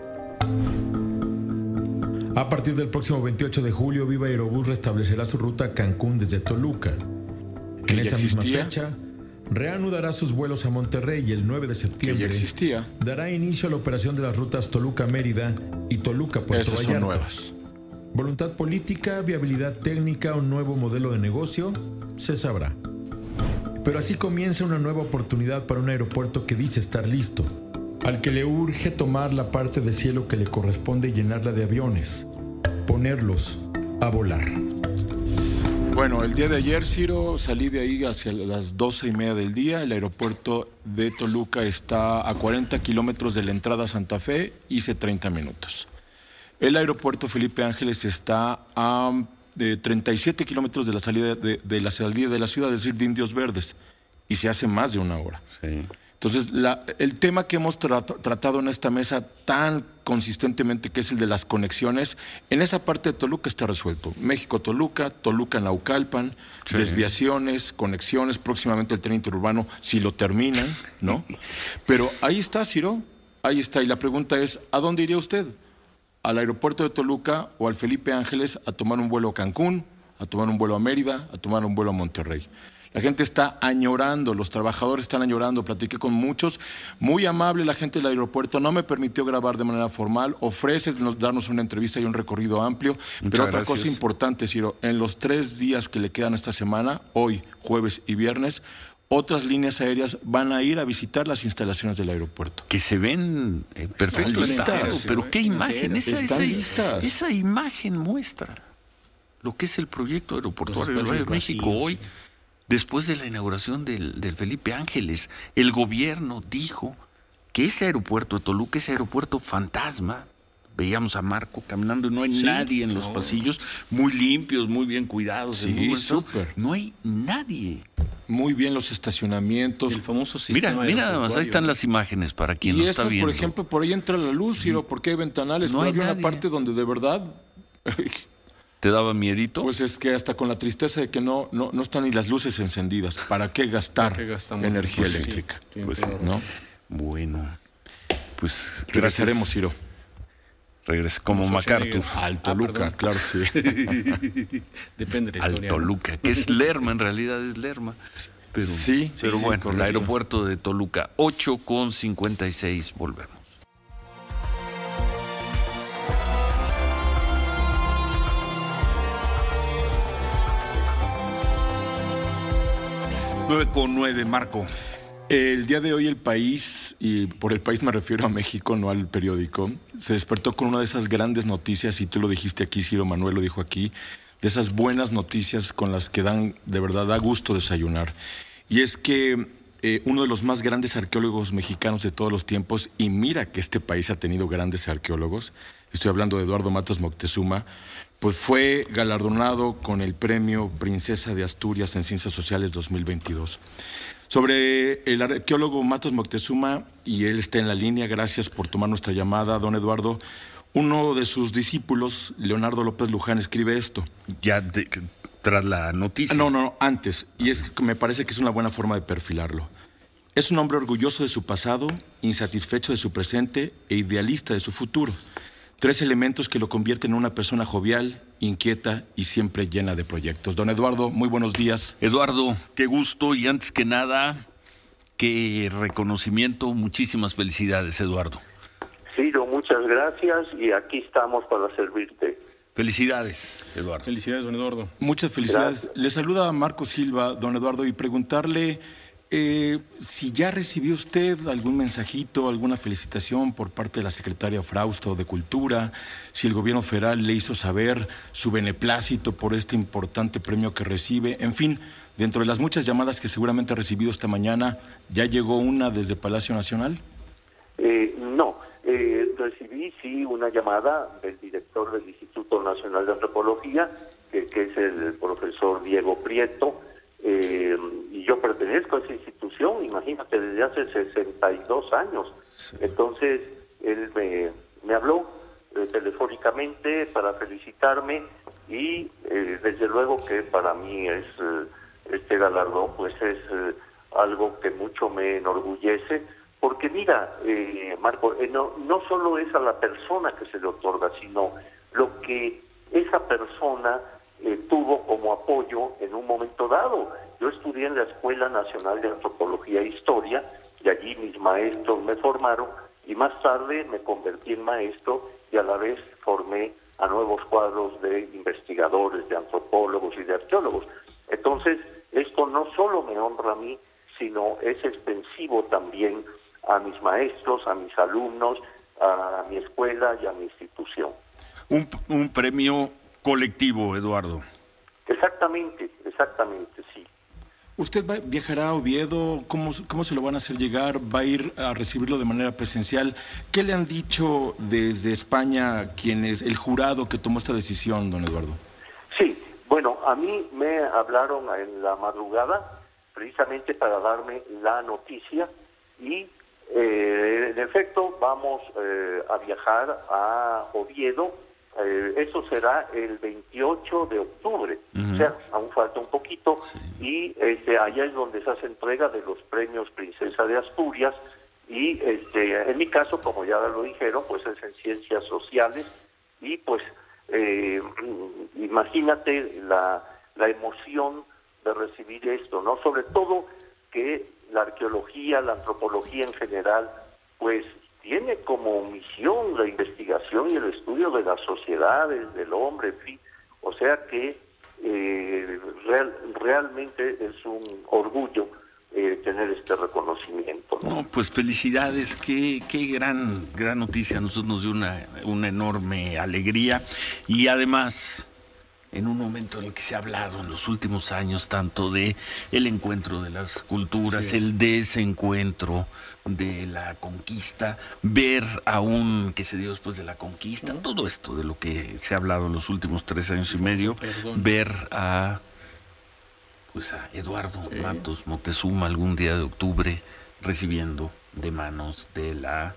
A partir del próximo veintiocho de julio, Viva Aerobús restablecerá su ruta a Cancún desde Toluca. En esa misma fecha, reanudará sus vuelos a Monterrey y el nueve de septiembre Que ya existía. dará inicio a la operación de las rutas Toluca-Mérida y Toluca-Puerto Esas Vallarta. son nuevas. Voluntad política, viabilidad técnica, un nuevo modelo de negocio, se sabrá. Pero así comienza una nueva oportunidad para un aeropuerto que dice estar listo, al que le urge tomar la parte de cielo que le corresponde y llenarla de aviones, ponerlos a volar. Bueno, el día de ayer, Ciro, salí de ahí hacia las doce y media del día. El aeropuerto de Toluca está a cuarenta kilómetros de la entrada a Santa Fe, hice treinta minutos. El aeropuerto Felipe Ángeles está a de treinta y siete kilómetros de la salida de, de la salida de la ciudad, es decir, de Indios Verdes, y se hace más de una hora. Sí. Entonces, la, el tema que hemos tra tratado en esta mesa tan consistentemente, que es el de las conexiones, en esa parte de Toluca está resuelto. México-Toluca, Toluca-Naucalpan, sí. desviaciones, conexiones, próximamente el tren interurbano, si lo terminan, ¿no? Pero ahí está, Ciro, ahí está. Y la pregunta es, ¿a dónde iría usted? ¿Al aeropuerto de Toluca o al Felipe Ángeles a tomar un vuelo a Cancún, a tomar un vuelo a Mérida, a tomar un vuelo a Monterrey? La gente está añorando, los trabajadores están añorando, platiqué con muchos, muy amable la gente del aeropuerto, no me permitió grabar de manera formal, ofrece darnos una entrevista y un recorrido amplio, Muchas pero otra gracias. cosa importante, Ciro, en los tres días que le quedan esta semana, hoy, jueves y viernes, otras líneas aéreas van a ir a visitar las instalaciones del aeropuerto. Que se ven en perfecto estado, pero qué imagen, esa, Están esa, listas. esa imagen muestra lo que es el proyecto aeroportuario de Radio México hoy, después de la inauguración del, del Felipe Ángeles. El gobierno dijo que ese aeropuerto de Toluca, ese aeropuerto fantasma, veíamos a Marco caminando y no hay Sí, nadie en los no. pasillos, muy limpios, muy bien cuidados. Sí, en muy buen estado. súper. No hay nadie. Muy bien los estacionamientos. El famoso Mira, sistema mira nada más, ahí aeroportuario. están las imágenes para quien Y lo esas, está viendo. por ejemplo, por ahí entra la luz, Ciro, porque hay ventanales. No pero hay había una nadie. parte donde de verdad, ¿Te daba miedito? pues es que hasta con la tristeza de que no, no, no están ni las luces encendidas. ¿Para qué gastar ¿Para qué gastamos? energía Pues sí, eléctrica? sí, Pues pero- ¿No? Bueno, pues Regresaremos, Ciro. Regresa como Como MacArthur. Schwarzenegger. Al Ah, Toluca, perdón. claro que sí. Depende de la Al historia. ¿no? Toluca, que es Lerma, en realidad es Lerma. Pero, Sí, pero sí, sí, bueno, el correcto. aeropuerto de Toluca, ocho con cincuenta y seis, volvemos. nueve con nueve, Marco. El día de hoy el país, y por el país me refiero a México, no al periódico, se despertó con una de esas grandes noticias, y tú lo dijiste aquí, Ciro, Manuel lo dijo aquí, de esas buenas noticias con las que dan, de verdad, da gusto desayunar. Y es que eh, uno de los más grandes arqueólogos mexicanos de todos los tiempos, y mira que este país ha tenido grandes arqueólogos, estoy hablando de Eduardo Matos Moctezuma, pues fue galardonado con el premio Princesa de Asturias en Ciencias Sociales dos mil veintidós. Sobre el arqueólogo Matos Moctezuma, y él está en la línea, gracias por tomar nuestra llamada, don Eduardo. Uno de sus discípulos, Leonardo López Luján, escribe esto. Ya de- tras la noticia. No, no, no, antes, y es que me parece que es una buena forma de perfilarlo. Es un hombre orgulloso de su pasado, insatisfecho de su presente e idealista de su futuro. Tres elementos que lo convierten en una persona jovial, inquieta y siempre llena de proyectos. Don Eduardo, muy buenos días. Eduardo, qué gusto y antes que nada, qué reconocimiento. Muchísimas felicidades, Eduardo. Ciro, muchas gracias y aquí estamos para servirte. Felicidades, Eduardo. Felicidades, don Eduardo. Muchas felicidades. Gracias. Le saluda a Marco Silva, don Eduardo, y preguntarle eh, si ya recibió usted algún mensajito, alguna felicitación por parte de la secretaria Frausto de Cultura, si el gobierno federal le hizo saber su beneplácito por este importante premio que recibe. En fin, dentro de las muchas llamadas que seguramente ha recibido esta mañana, ¿ya llegó una desde Palacio Nacional? Eh, no, eh, recibí sí una llamada del director del Instituto Nacional de Antropología, que, que es el profesor Diego Prieto, eh, y yo pertenezco a esa institución, imagínate, desde hace sesenta y dos años. Sí. Entonces, él me, me habló eh, telefónicamente para felicitarme y eh, desde luego que para mí es eh, este galardón, pues es eh, algo que mucho me enorgullece. Porque mira, eh, Marco, eh, no, no solo es a la persona que se le otorga, sino lo que esa persona eh, tuvo como apoyo en un momento dado. Yo estudié en la Escuela Nacional de Antropología e Historia, y allí mis maestros me formaron, y más tarde me convertí en maestro, y a la vez formé a nuevos cuadros de investigadores, de antropólogos y de arqueólogos. Entonces, esto no solo me honra a mí, sino es extensivo también a mis maestros, a mis alumnos, a mi escuela y a mi institución. Un, un premio colectivo, Eduardo. Exactamente, exactamente, sí. ¿Usted va, viajará a Oviedo? ¿Cómo, ¿Cómo se lo van a hacer llegar? ¿Va a ir a recibirlo de manera presencial? ¿Qué le han dicho desde España quienes, el jurado que tomó esta decisión, don Eduardo? Sí, bueno, a mí me hablaron en la madrugada precisamente para darme la noticia y Eh, en efecto, vamos eh, a viajar a Oviedo. Eh, eso será el veintiocho de octubre. Uh-huh. O sea, aún falta un poquito. Sí. Y este, allá es donde se hace entrega de los premios Princesa de Asturias. Y este, en mi caso, como ya lo dijeron, pues es en Ciencias Sociales. Y pues, eh, imagínate la, la emoción de recibir esto, ¿no? Sobre todo que la arqueología, la antropología en general, pues tiene como misión la investigación y el estudio de las sociedades, del hombre, en fin. O sea que eh, real, realmente es un orgullo eh, tener este reconocimiento, ¿no? No, pues felicidades, qué, qué gran, gran noticia. A nosotros nos dio una, una enorme alegría y además en un momento en el que se ha hablado en los últimos años tanto de el encuentro de las culturas, sí, el desencuentro de la conquista, ver aún que se dio después de la conquista, ¿no? Todo esto de lo que se ha hablado en los últimos tres años y medio, Perdón. ver a pues a Eduardo sí. Matos Moctezuma algún día de octubre recibiendo de manos de la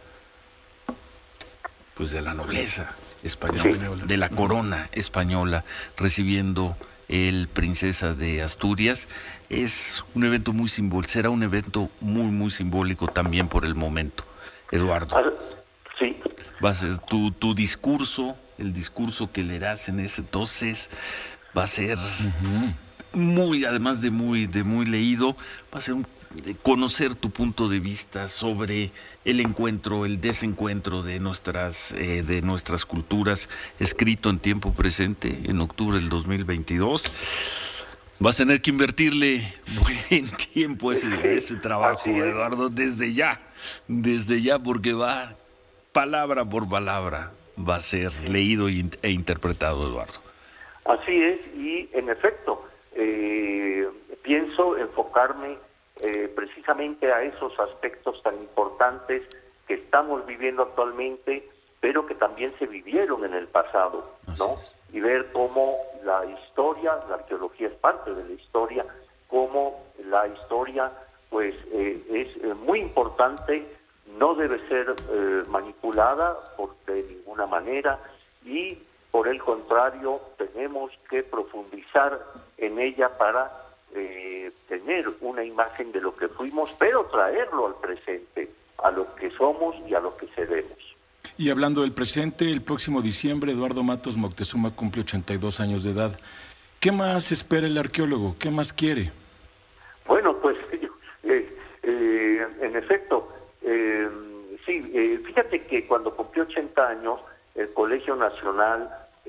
pues de la nobleza española, de la corona española, recibiendo el Princesa de Asturias, es un evento muy simbólico, será un evento muy, muy simbólico también por el momento. Eduardo, sí. va a ser tu, tu discurso, el discurso que leerás en ese entonces, va a ser uh-huh. muy, además de muy, de muy leído, va a ser un conocer tu punto de vista sobre el encuentro, el desencuentro de nuestras eh, de nuestras culturas, escrito en tiempo presente, en octubre del dos mil veintidós. Vas a tener que invertirle buen tiempo a ese, a ese trabajo, Eduardo, desde ya, desde ya, porque va palabra por palabra, va a ser leído e interpretado, Eduardo. Así es, y en efecto, eh, pienso enfocarme Eh, precisamente a esos aspectos tan importantes que estamos viviendo actualmente, pero que también se vivieron en el pasado, ¿no? Y ver cómo la historia, la arqueología es parte de la historia, cómo la historia pues eh, es eh, muy importante, no debe ser eh, manipulada por de ninguna manera, y por el contrario tenemos que profundizar en ella para Eh, tener una imagen de lo que fuimos, pero traerlo al presente, a lo que somos y a lo que seremos. Y hablando del presente, el próximo diciembre Eduardo Matos Moctezuma cumple ochenta y dos años de edad. ¿Qué más espera el arqueólogo? ¿Qué más quiere? Bueno, pues eh, eh, en efecto, eh, sí, eh, fíjate que cuando cumplí ochenta años, el Colegio Nacional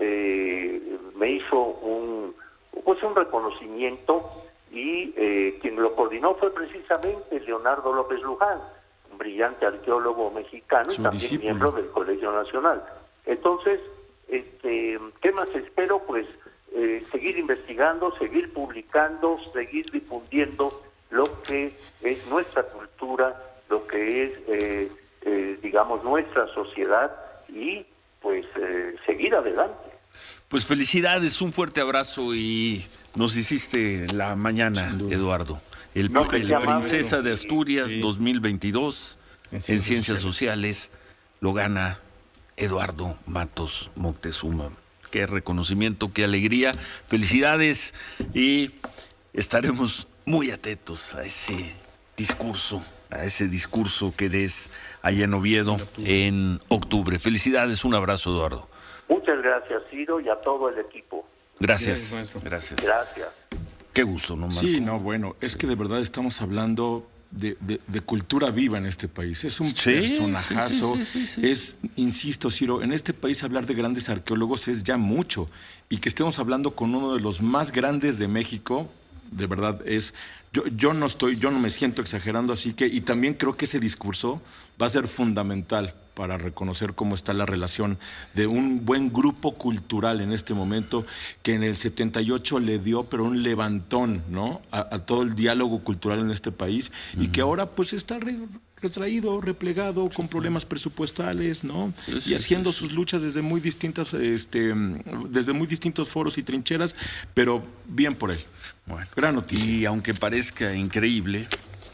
eh, me hizo un, pues un reconocimiento y eh, quien lo coordinó fue precisamente Leonardo López Luján, un brillante arqueólogo mexicano y también discípulo. Miembro del Colegio Nacional. Entonces, este, ¿qué más espero? Pues eh, seguir investigando, seguir publicando, seguir difundiendo lo que es nuestra cultura, lo que es, eh, eh, digamos, nuestra sociedad y pues eh, seguir adelante. Pues felicidades, un fuerte abrazo y nos hiciste la mañana, Eduardo. El, no, el Princesa de Asturias sí. dos mil veintidós en Ciencias, en Ciencias Sociales. Sociales lo gana Eduardo Matos Moctezuma. Qué reconocimiento, qué alegría. Felicidades y estaremos muy atentos a ese discurso, a ese discurso que des allá en Oviedo en octubre. Felicidades, un abrazo, Eduardo. Muchas gracias, Ciro, y a todo el equipo. Gracias, gracias. Gracias. Qué gusto, ¿no, Marco? Sí, no, bueno, es que de verdad estamos hablando de, de, de cultura viva en este país. Es un sí, personajazo. Sí, sí, sí, sí, sí. Es, insisto, Ciro, en este país hablar de grandes arqueólogos es ya mucho. Y que estemos hablando con uno de los más grandes de México, de verdad es... Yo, yo no estoy, yo no me siento exagerando, así que, y también creo que ese discurso va a ser fundamental para reconocer cómo está la relación de un buen grupo cultural en este momento, que en el setenta y ocho le dio, pero un levantón, ¿no? A, a todo el diálogo cultural en este país, uh-huh. y que ahora pues está re, retraído, replegado, con problemas presupuestales, ¿no? Sí, sí, y haciendo sí, sí. sus luchas desde muy distintas, este, desde muy distintos foros y trincheras, pero bien por él. Bueno, gran noticia. Y aunque parezca increíble,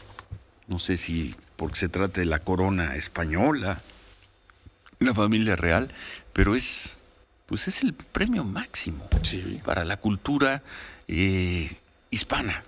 no sé si porque se trata de la corona española, la familia real, pero es, pues es el premio máximo sí. para la cultura eh, hispana.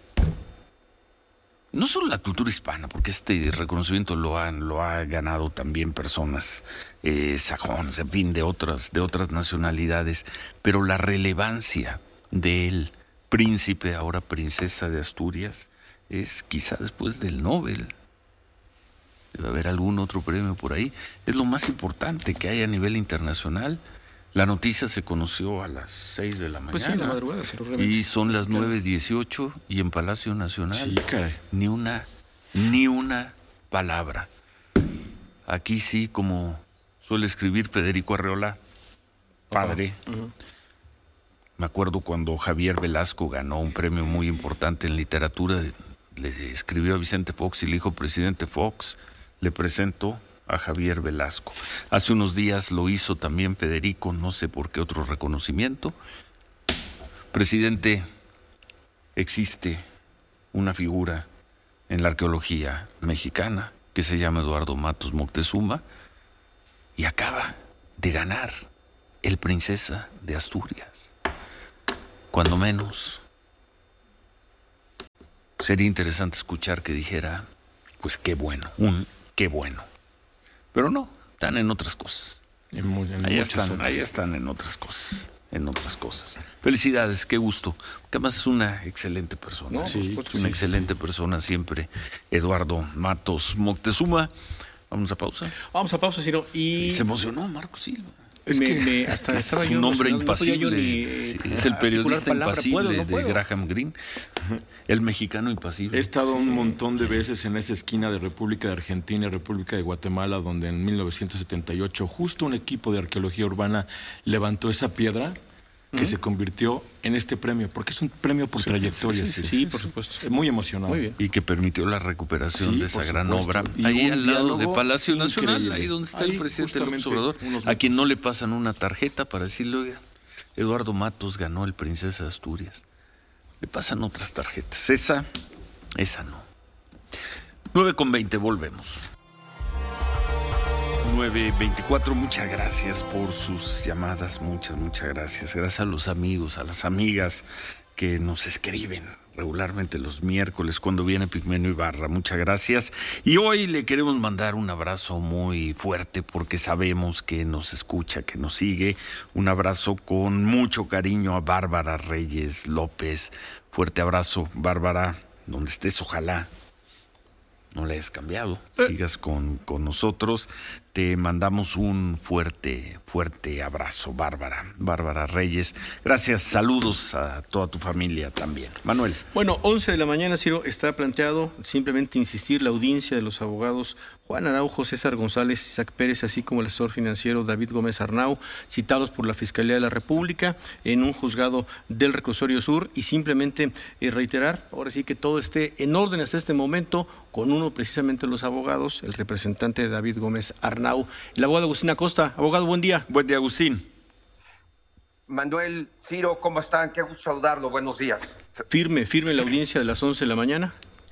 No solo la cultura hispana, porque este reconocimiento lo han, lo ha ganado también personas eh, sajones, en fin, de otras, de otras nacionalidades, pero la relevancia del príncipe, ahora princesa de Asturias, es quizá después del Nobel. Debe haber algún otro premio por ahí. Es lo más importante que hay a nivel internacional. La noticia se conoció a las seis de la mañana. Pues sí, la madrugada, y son las nueve dieciocho y en Palacio Nacional sí, caray. ni una, ni una palabra. Aquí sí, como suele escribir Federico Arreola, padre. Uh-huh. Uh-huh. Me acuerdo cuando Javier Velasco ganó un premio muy importante en literatura, le escribió a Vicente Fox y le dijo: presidente Fox, le presento a Javier Velasco. Hace unos días lo hizo también Federico, no sé por qué otro reconocimiento. Presidente, existe una figura en la arqueología mexicana que se llama Eduardo Matos Moctezuma y acaba de ganar el Princesa de Asturias. Cuando menos, sería interesante escuchar que dijera, pues qué bueno, un qué bueno. Pero no, están en otras cosas. En muy, en ahí, están, otras. ahí están en otras cosas, en otras cosas. Felicidades, qué gusto. Porque además es una excelente persona. No, sí, pues, una sí, excelente sí. persona siempre, Eduardo Matos Moctezuma. Vamos a pausa. Vamos a pausa, Ciro. Y se emocionó Marco Silva. Es me, que me, hasta es estaba un yo nombre impasible. No ni, sí, es el periodista palabra, impasible ¿puedo, no de puedo? Graham Greene. El mexicano impasible. He estado sí. un montón de veces en esa esquina de República de Argentina y República de Guatemala, donde en mil novecientos setenta y ocho justo un equipo de arqueología urbana levantó esa piedra que ¿Mm? se convirtió en este premio, porque es un premio por sí, trayectoria. Sí, sí, sí, sí, sí, por supuesto. Muy emocionado. Muy bien. Y que permitió la recuperación sí, de esa gran obra. Y ahí al lado de Palacio Nacional, increíble. Ahí donde está ahí, el presidente López Obrador, a quien no le pasan una tarjeta para decirle, oiga, Eduardo Matos ganó el Princesa de Asturias. Le pasan otras tarjetas. Esa, esa no. nueve con veinte, volvemos. nueve veinticuatro, muchas gracias por sus llamadas, muchas, muchas gracias. Gracias a los amigos, a las amigas que nos escriben regularmente los miércoles cuando viene Pigmenio Ibarra. Muchas gracias. Y hoy le queremos mandar un abrazo muy fuerte porque sabemos que nos escucha, que nos sigue. Un abrazo con mucho cariño a Bárbara Reyes López. Fuerte abrazo, Bárbara, donde estés, ojalá no le hayas cambiado, sigas con, con nosotros. Te mandamos un fuerte, fuerte abrazo, Bárbara, Bárbara Reyes. Gracias, saludos a toda tu familia también. Manuel. Bueno, once de la mañana, Ciro, está planteado simplemente insistir la audiencia de los abogados Juan Araujo, César González, Isaac Pérez, así como el asesor financiero David Gómez Arnau, citados por la Fiscalía de la República en un juzgado del Reclusorio Sur, y simplemente eh, reiterar, ahora sí que todo esté en orden hasta este momento, con uno precisamente de los abogados, el representante David Gómez Arnau. El abogado Agustín Acosta. Abogado, buen día. Buen día, Agustín. Manuel, Ciro, ¿cómo están? Qué gusto saludarlo. Buenos días. Firme, firme la audiencia de las once de la mañana.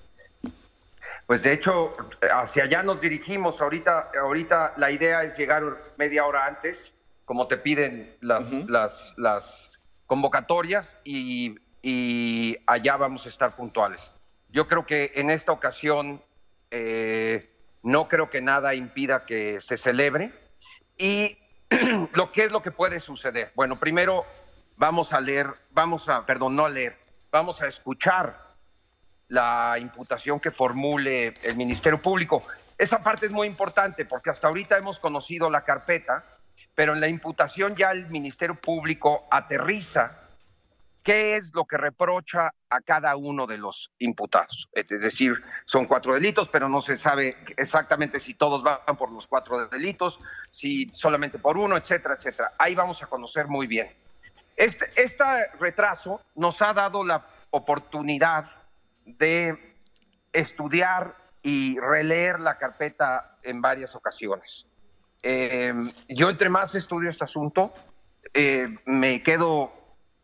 Pues de hecho, hacia allá nos dirigimos. Ahorita, ahorita la idea es llegar media hora antes, como te piden las, uh-huh. las, las convocatorias, y, y allá vamos a estar puntuales. Yo creo que en esta ocasión eh, no creo que nada impida que se celebre. Y lo que es lo que puede suceder. Bueno, primero vamos a leer, vamos a, perdón, no a leer, vamos a escuchar la imputación que formule el Ministerio Público. Esa parte es muy importante porque hasta ahorita hemos conocido la carpeta, pero en la imputación ya el Ministerio Público aterriza qué es lo que reprocha a cada uno de los imputados. Es decir, son cuatro delitos, pero no se sabe exactamente si todos van por los cuatro delitos, si solamente por uno, etcétera, etcétera. Ahí vamos a conocer muy bien. Este, este retraso nos ha dado la oportunidad de estudiar y releer la carpeta en varias ocasiones. Eh, yo entre más estudio este asunto, eh, me quedo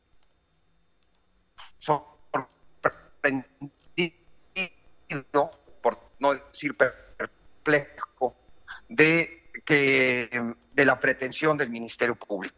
sorprendido, por no decir perplejo, de, que, de la pretensión del Ministerio Público.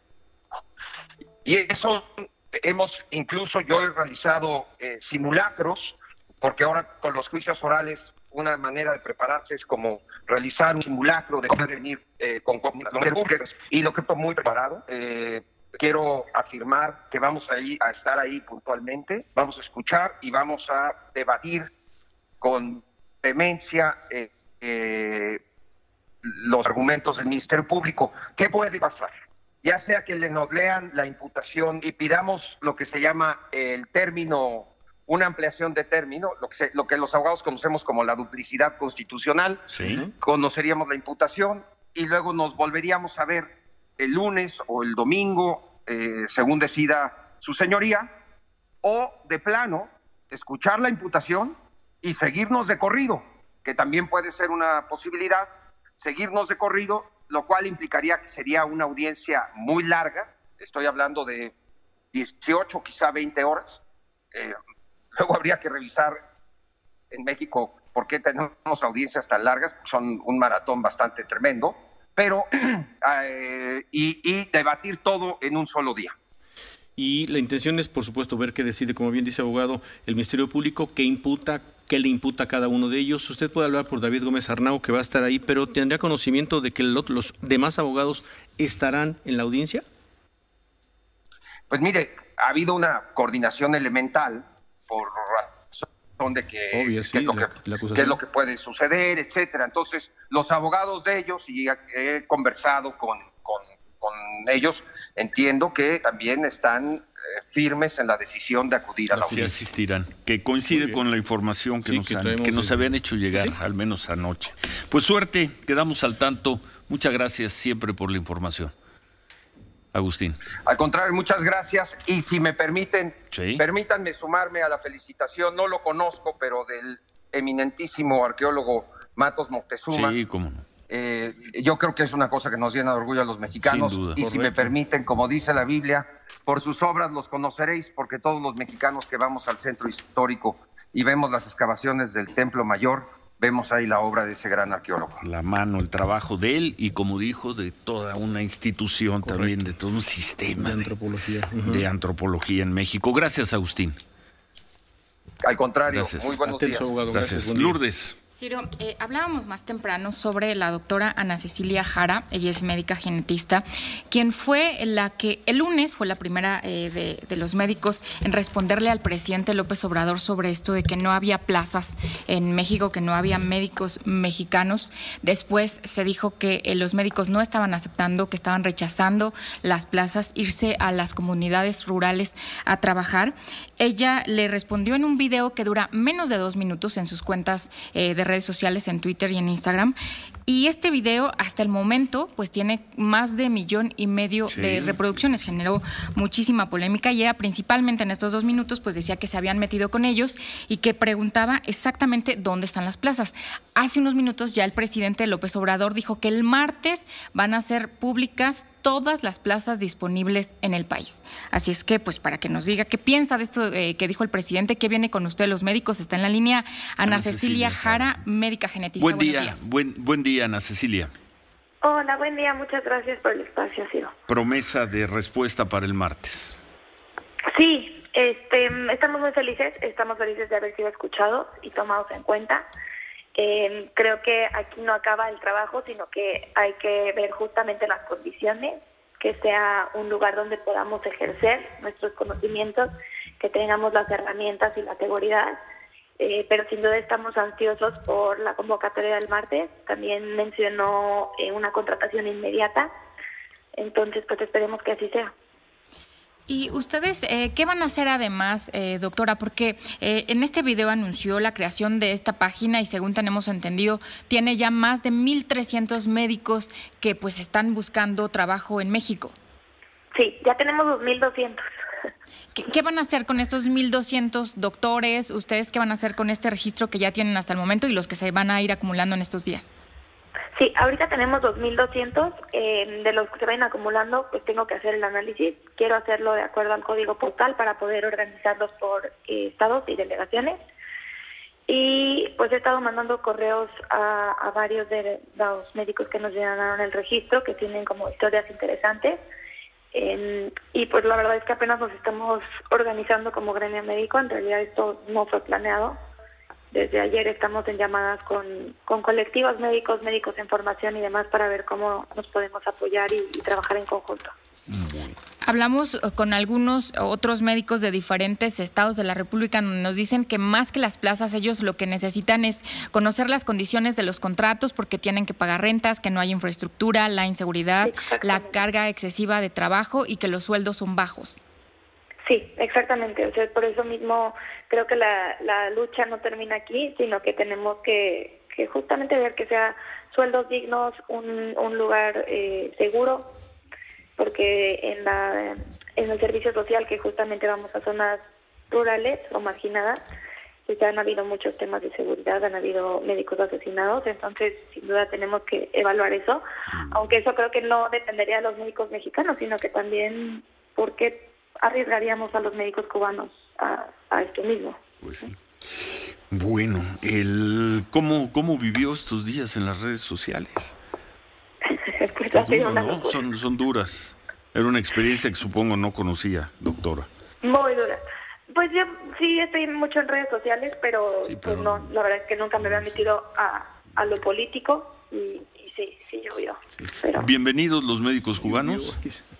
Y eso hemos, incluso yo he realizado eh, simulacros, porque ahora con los juicios orales una manera de prepararse es como realizar un simulacro de venir eh, con comunicaciones públicas, y lo que estoy muy preparado. Eh, quiero afirmar que vamos a, ir, a estar ahí puntualmente, vamos a escuchar y vamos a debatir con vehemencia eh, eh, los argumentos del Ministerio Público. ¿Qué puede pasar? Ya sea que le nos lean la imputación y pidamos lo que se llama el término, una ampliación de término, lo que, se, lo que los abogados conocemos como la duplicidad constitucional. Sí. Conoceríamos la imputación y luego nos volveríamos a ver el lunes o el domingo, eh, según decida su señoría, o de plano escuchar la imputación y seguirnos de corrido, que también puede ser una posibilidad, seguirnos de corrido, lo cual implicaría que sería una audiencia muy larga. Estoy hablando de dieciocho, quizá veinte horas. Eh, luego habría que revisar en México por qué tenemos audiencias tan largas, son un maratón bastante tremendo, pero eh, y, y debatir todo en un solo día. Y la intención es, por supuesto, ver qué decide, como bien dice abogado, el Ministerio Público, qué imputa, qué le imputa a cada uno de ellos. Usted puede hablar por David Gómez Arnau, que va a estar ahí, pero ¿tendría conocimiento de que los demás abogados estarán en la audiencia? Pues mire, ha habido una coordinación elemental por razón de que, Obvio, sí, qué, es lo la, que la qué es lo que puede suceder, etcétera. Entonces, los abogados de ellos, y he conversado con, con, con ellos, entiendo que también están eh, firmes en la decisión de acudir a la audiencia. Sí, asistirán, que coincide con la información que, sí, nos, que, han, que nos habían hecho llegar, ¿sí? Al menos anoche. Pues suerte, quedamos al tanto. Muchas gracias siempre por la información, Agustín. Al contrario, muchas gracias, y si me permiten, sí, permítanme sumarme a la felicitación, no lo conozco, pero del eminentísimo arqueólogo Matos Moctezuma. Sí, cómo no. Eh, yo creo que es una cosa que nos llena de orgullo a los mexicanos. Sin duda. Y Correcto. Si me permiten, como dice la Biblia, por sus obras los conoceréis, porque todos los mexicanos que vamos al centro histórico y vemos las excavaciones del Templo Mayor, vemos ahí la obra de ese gran arqueólogo. La mano, el trabajo de él y, como dijo, de toda una institución. Correcto. También, de todo un sistema de antropología, de, uh-huh. de antropología en México. Gracias, Agustín. Al contrario, Gracias. muy buenos Atento, días. abogado. Gracias. Gracias. Lourdes. Ciro, eh, hablábamos más temprano sobre la doctora Ana Cecilia Jara, ella es médica genetista, quien fue la que el lunes fue la primera eh, de, de los médicos en responderle al presidente López Obrador sobre esto de que no había plazas en México, que no había médicos mexicanos. Después se dijo que eh, los médicos no estaban aceptando, que estaban rechazando las plazas, irse a las comunidades rurales a trabajar. Ella le respondió en un video que dura menos de dos minutos en sus cuentas eh, de redes sociales, en Twitter y en Instagram. Y este video, hasta el momento, pues tiene más de millón y medio sí. de reproducciones. Generó muchísima polémica y ella principalmente en estos dos minutos, pues decía que se habían metido con ellos y que preguntaba exactamente dónde están las plazas. Hace unos minutos ya el presidente López Obrador dijo que el martes van a ser públicas todas las plazas disponibles en el país. Así es que, pues, para que nos diga qué piensa de esto eh, que dijo el presidente, qué viene con usted los médicos, está en la línea Ana, Ana Cecilia, Cecilia Jara, médica genetista. Buen día, días. buen, buen día, Ana Cecilia. Hola, buen día, muchas gracias por el espacio, Ciro. Promesa de respuesta para el martes. Sí, este, estamos muy felices, estamos felices de haber sido escuchados y tomados en cuenta. Eh, creo que aquí no acaba el trabajo, sino que hay que ver justamente las condiciones, que sea un lugar donde podamos ejercer nuestros conocimientos, que tengamos las herramientas y la seguridad, eh, pero sin duda estamos ansiosos por la convocatoria del martes. También mencionó eh, una contratación inmediata, entonces pues esperemos que así sea. ¿Y ustedes eh, qué van a hacer además, eh, doctora? Porque eh, en este video anunció la creación de esta página y según tenemos entendido, tiene ya más de mil trescientos médicos que pues están buscando trabajo en México. Sí, ya tenemos dos mil doscientos. ¿Qué, ¿Qué van a hacer con estos mil doscientos doctores? ¿Ustedes qué van a hacer con este registro que ya tienen hasta el momento y los que se van a ir acumulando en estos días? Sí, ahorita tenemos dos mil doscientos, eh, de los que se vayan acumulando, pues tengo que hacer el análisis. Quiero hacerlo de acuerdo al código postal para poder organizarlos por eh, estados y delegaciones. Y pues he estado mandando correos a, a varios de los médicos que nos llenaron el registro, que tienen como historias interesantes. Eh, y pues la verdad es que apenas nos estamos organizando como gremio médico. En realidad esto no fue planeado. Desde ayer estamos en llamadas con, con colectivos médicos, médicos en formación y demás para ver cómo nos podemos apoyar y, y trabajar en conjunto. Hablamos con algunos otros médicos de diferentes estados de la República donde nos dicen que más que las plazas ellos lo que necesitan es conocer las condiciones de los contratos porque tienen que pagar rentas, que no hay infraestructura, la inseguridad, la carga excesiva de trabajo y que los sueldos son bajos. Sí, exactamente. O sea, por eso mismo creo que la, la lucha no termina aquí, sino que tenemos que, que justamente ver que sea sueldos dignos, un, un lugar eh, seguro, porque en la en el servicio social, que justamente vamos a zonas rurales o marginadas, pues han habido muchos temas de seguridad, han habido médicos asesinados, entonces sin duda tenemos que evaluar eso, aunque eso creo que no dependería de los médicos mexicanos, sino que también porque arriesgaríamos a los médicos cubanos a, a esto mismo. Pues sí. Bueno, el ¿cómo, cómo vivió estos días en las redes sociales? Pues es duro, ¿no? Son, son duras. Era una experiencia que supongo no conocía, doctora. Muy dura. Pues yo sí estoy mucho en redes sociales, pero, sí, pero pues no, la verdad es que nunca me había metido a, a lo político y, y sí, sí llovió. Sí. Pero... Bienvenidos los médicos cubanos.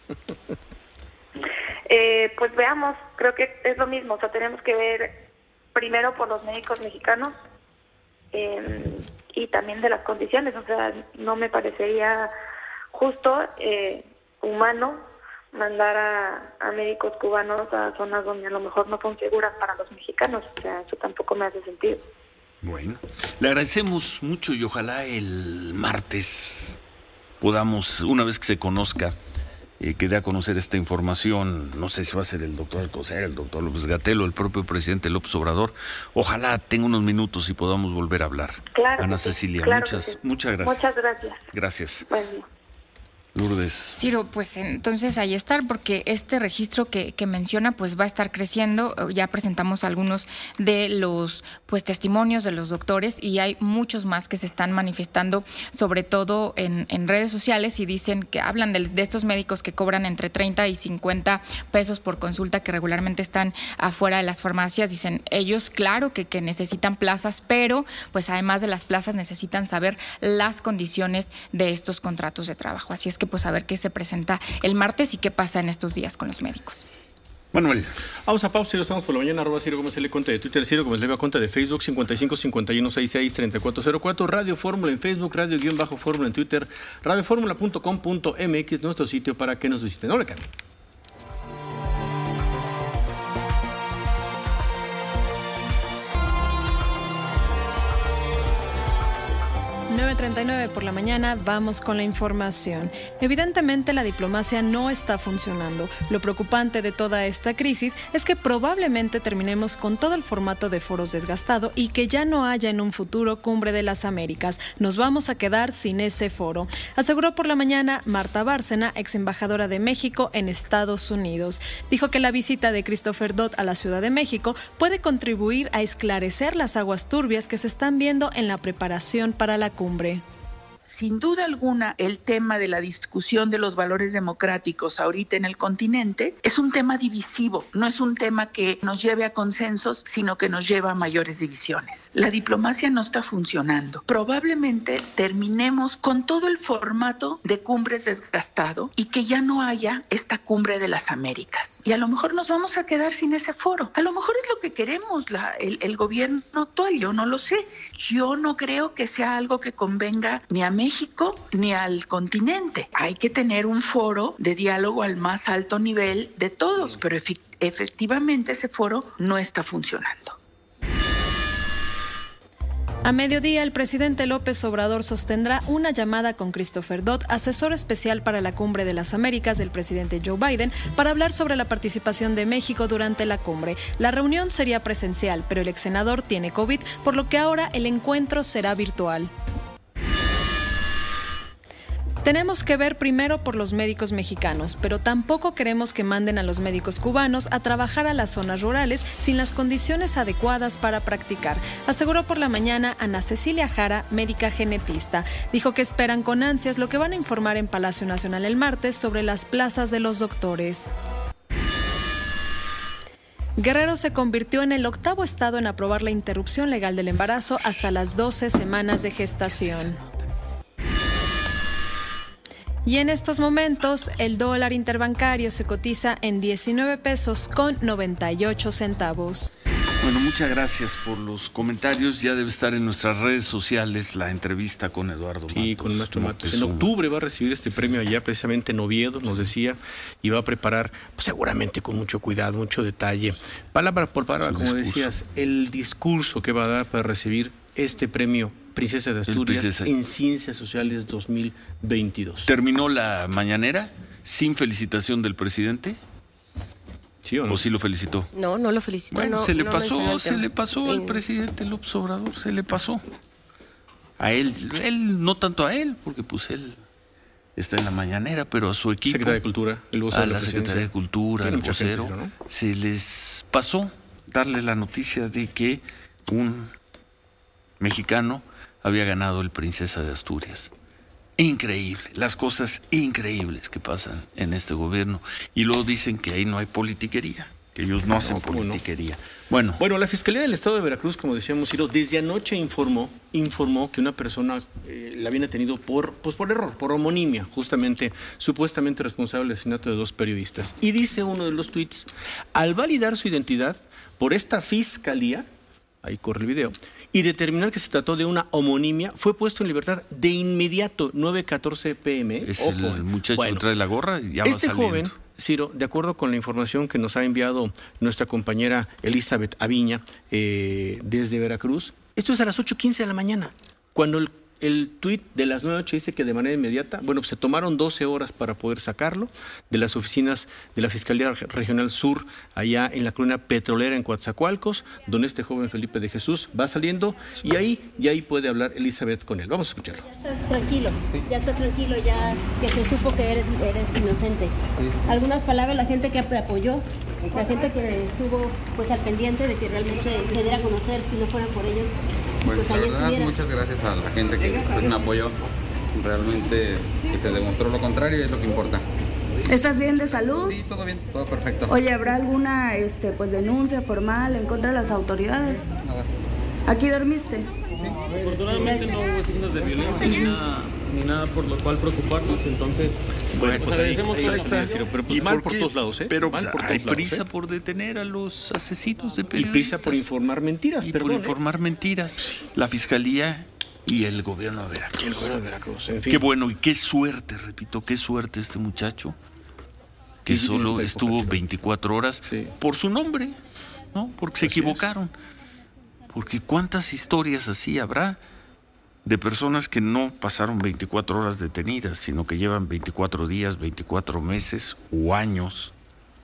Eh, pues veamos, creo que es lo mismo, o sea, tenemos que ver primero por los médicos mexicanos eh, y también de las condiciones, o sea, no me parecería justo, eh, humano, mandar a, a médicos cubanos a zonas donde a lo mejor no son seguras para los mexicanos, o sea, eso tampoco me hace sentido. Bueno, le agradecemos mucho y ojalá el martes podamos, una vez que se conozca, Eh, que dé a conocer esta información, no sé si va a ser el doctor Alcocer, el doctor López-Gatell o el propio presidente López Obrador, ojalá tenga unos minutos y podamos volver a hablar. Claro Ana sí, Cecilia, claro muchas, sí. muchas gracias. Muchas gracias. Gracias. Buen día. Lourdes. Ciro, pues entonces ahí está, porque este registro que, que menciona pues va a estar creciendo. Ya presentamos algunos de los pues testimonios de los doctores y hay muchos más que se están manifestando, sobre todo en, en redes sociales, y dicen que hablan de, de estos médicos que cobran entre treinta y cincuenta pesos por consulta, que regularmente están afuera de las farmacias. Dicen ellos, claro que, que necesitan plazas, pero pues además de las plazas necesitan saber las condiciones de estos contratos de trabajo. Así es que pues a ver qué se presenta el martes y qué pasa en estos días con los médicos. Manuel. Vamos a pausa y estamos por la mañana, arroba Ciro Gómez, le cuenta de Twitter, Ciro Gómez, le va cuenta de Facebook, cincuenta y cinco cincuenta y uno sesenta y seis treinta y cuatro cero cuatro, Radio Fórmula en Facebook, Radio-Fórmula en Twitter, radio fórmula punto com punto m x, nuestro sitio para que nos visiten. No le cambien. nueve treinta y nueve por la mañana, vamos con la información. Evidentemente la diplomacia no está funcionando. Lo preocupante de toda esta crisis es que probablemente terminemos con todo el formato de foros desgastado y que ya no haya en un futuro Cumbre de las Américas. Nos vamos a quedar sin ese foro, aseguró por la mañana Marta Bárcena, ex embajadora de México en Estados Unidos. Dijo que la visita de Christopher Dodd a la Ciudad de México puede contribuir a esclarecer las aguas turbias que se están viendo en la preparación para la cumbre. Sin duda alguna, el tema de la discusión de los valores democráticos ahorita en el continente es un tema divisivo, no es un tema que nos lleve a consensos, sino que nos lleva a mayores divisiones. La diplomacia no está funcionando. Probablemente terminemos con todo el formato de cumbres desgastado y que ya no haya esta cumbre de las Américas. Y a lo mejor nos vamos a quedar sin ese foro. A lo mejor es lo que queremos la, el, el gobierno actual, yo no lo sé. Yo no creo que sea algo que convenga ni a México ni al continente. Hay que tener un foro de diálogo al más alto nivel de todos, pero efe- efectivamente ese foro no está funcionando. A mediodía, el presidente López Obrador sostendrá una llamada con Christopher Dodd, asesor especial para la Cumbre de las Américas del presidente Joe Biden, para hablar sobre la participación de México durante la cumbre. La reunión sería presencial, pero el ex senador tiene COVID, por lo que ahora el encuentro será virtual. Tenemos que ver primero por los médicos mexicanos, pero tampoco queremos que manden a los médicos cubanos a trabajar a las zonas rurales sin las condiciones adecuadas para practicar, aseguró por la mañana Ana Cecilia Jara, médica genetista. Dijo que esperan con ansias lo que van a informar en Palacio Nacional el martes sobre las plazas de los doctores. Guerrero se convirtió en el octavo estado en aprobar la interrupción legal del embarazo hasta las doce semanas de gestación. Y en estos momentos, el dólar interbancario se cotiza en diecinueve pesos con noventa y ocho centavos. Bueno, muchas gracias por los comentarios. Ya debe estar en nuestras redes sociales la entrevista con Eduardo Matos. Sí, con nuestro Matos. En octubre va a recibir este premio allá precisamente en Oviedo, nos decía, y va a preparar pues, seguramente con mucho cuidado, mucho detalle, palabra por palabra, como discurso. decías, el discurso que va a dar para recibir este premio Princesa de Asturias Princesa. en Ciencias Sociales dos mil veintidós. ¿Terminó la mañanera sin felicitación del presidente? ¿Sí o no? ¿O sí lo felicitó? No, no lo felicitó. Bueno, no, se le no pasó, se tema. le pasó al presidente López Obrador, se le pasó. A él, él, no tanto a él, porque pues él está en la mañanera, pero a su equipo. Secretaría de Cultura, el vocero. A la, la Secretaría de Cultura, el vocero, gente, ¿no? se les pasó darle la noticia de que un mexicano había ganado el Princesa de Asturias. Increíble, las cosas increíbles que pasan en este gobierno. Y luego dicen que ahí no hay politiquería, que ellos no hacen no, politiquería. No. Bueno, bueno, la Fiscalía del Estado de Veracruz, como decíamos, Ciro, desde anoche informó, informó que una persona eh, la había tenido por, pues por error, por homonimia, justamente, supuestamente responsable del asesinato de dos periodistas. Y dice uno de los tuits, al validar su identidad por esta Fiscalía, ahí corre el video, y determinar que se trató de una homonimia, fue puesto en libertad de inmediato, nueve catorce pm. Es Ojo, el muchacho bueno, que trae la gorra y ya este va saliendo. Joven, Ciro, de acuerdo con la información que nos ha enviado nuestra compañera Elizabeth Aviña eh, desde Veracruz, esto es a las ocho quince de la mañana, cuando el el tuit de las nueve noche dice que de manera inmediata, bueno, pues se tomaron doce horas para poder sacarlo de las oficinas de la Fiscalía Regional Sur, allá en la colonia petrolera en Coatzacoalcos, donde este joven Felipe de Jesús va saliendo y ahí, y ahí puede hablar Elizabeth con él. Vamos a escucharlo. Ya estás tranquilo, ya estás tranquilo, ya que se supo que eres, eres inocente. Algunas palabras, la gente que apoyó, la gente que estuvo pues al pendiente de que realmente se diera a conocer, si no fueran por ellos, bueno, pues ahí verdad, estuviera. Muchas gracias a la gente que pues, me apoyó. Realmente que se demostró lo contrario y es lo que importa. ¿Estás bien de salud? Sí, todo bien, todo perfecto. Oye, ¿habrá alguna este, pues, denuncia formal en contra de las autoridades? Nada. ¿Aquí dormiste? Sí. Afortunadamente no hubo signos de violencia ni nada, ni nada por lo cual preocuparnos, entonces bueno, pues agradecemos ahí, ahí está, está. Pero pues mal por todos lados, ¿eh? Pero mal pues, por hay todos prisa lados, ¿eh? por detener a los asesinos de Y periodistas. prisa por informar mentiras, y perdón. por informar ¿eh? mentiras. La Fiscalía y el gobierno de Veracruz. El gobierno de Veracruz, en fin. Qué bueno y qué suerte, repito, qué suerte este muchacho que sí, solo época, estuvo sí. veinticuatro horas sí. por su nombre, ¿no? Porque se así equivocaron. Es. Porque cuántas historias así habrá de personas que no pasaron veinticuatro horas detenidas, sino que llevan veinticuatro días, veinticuatro meses o años.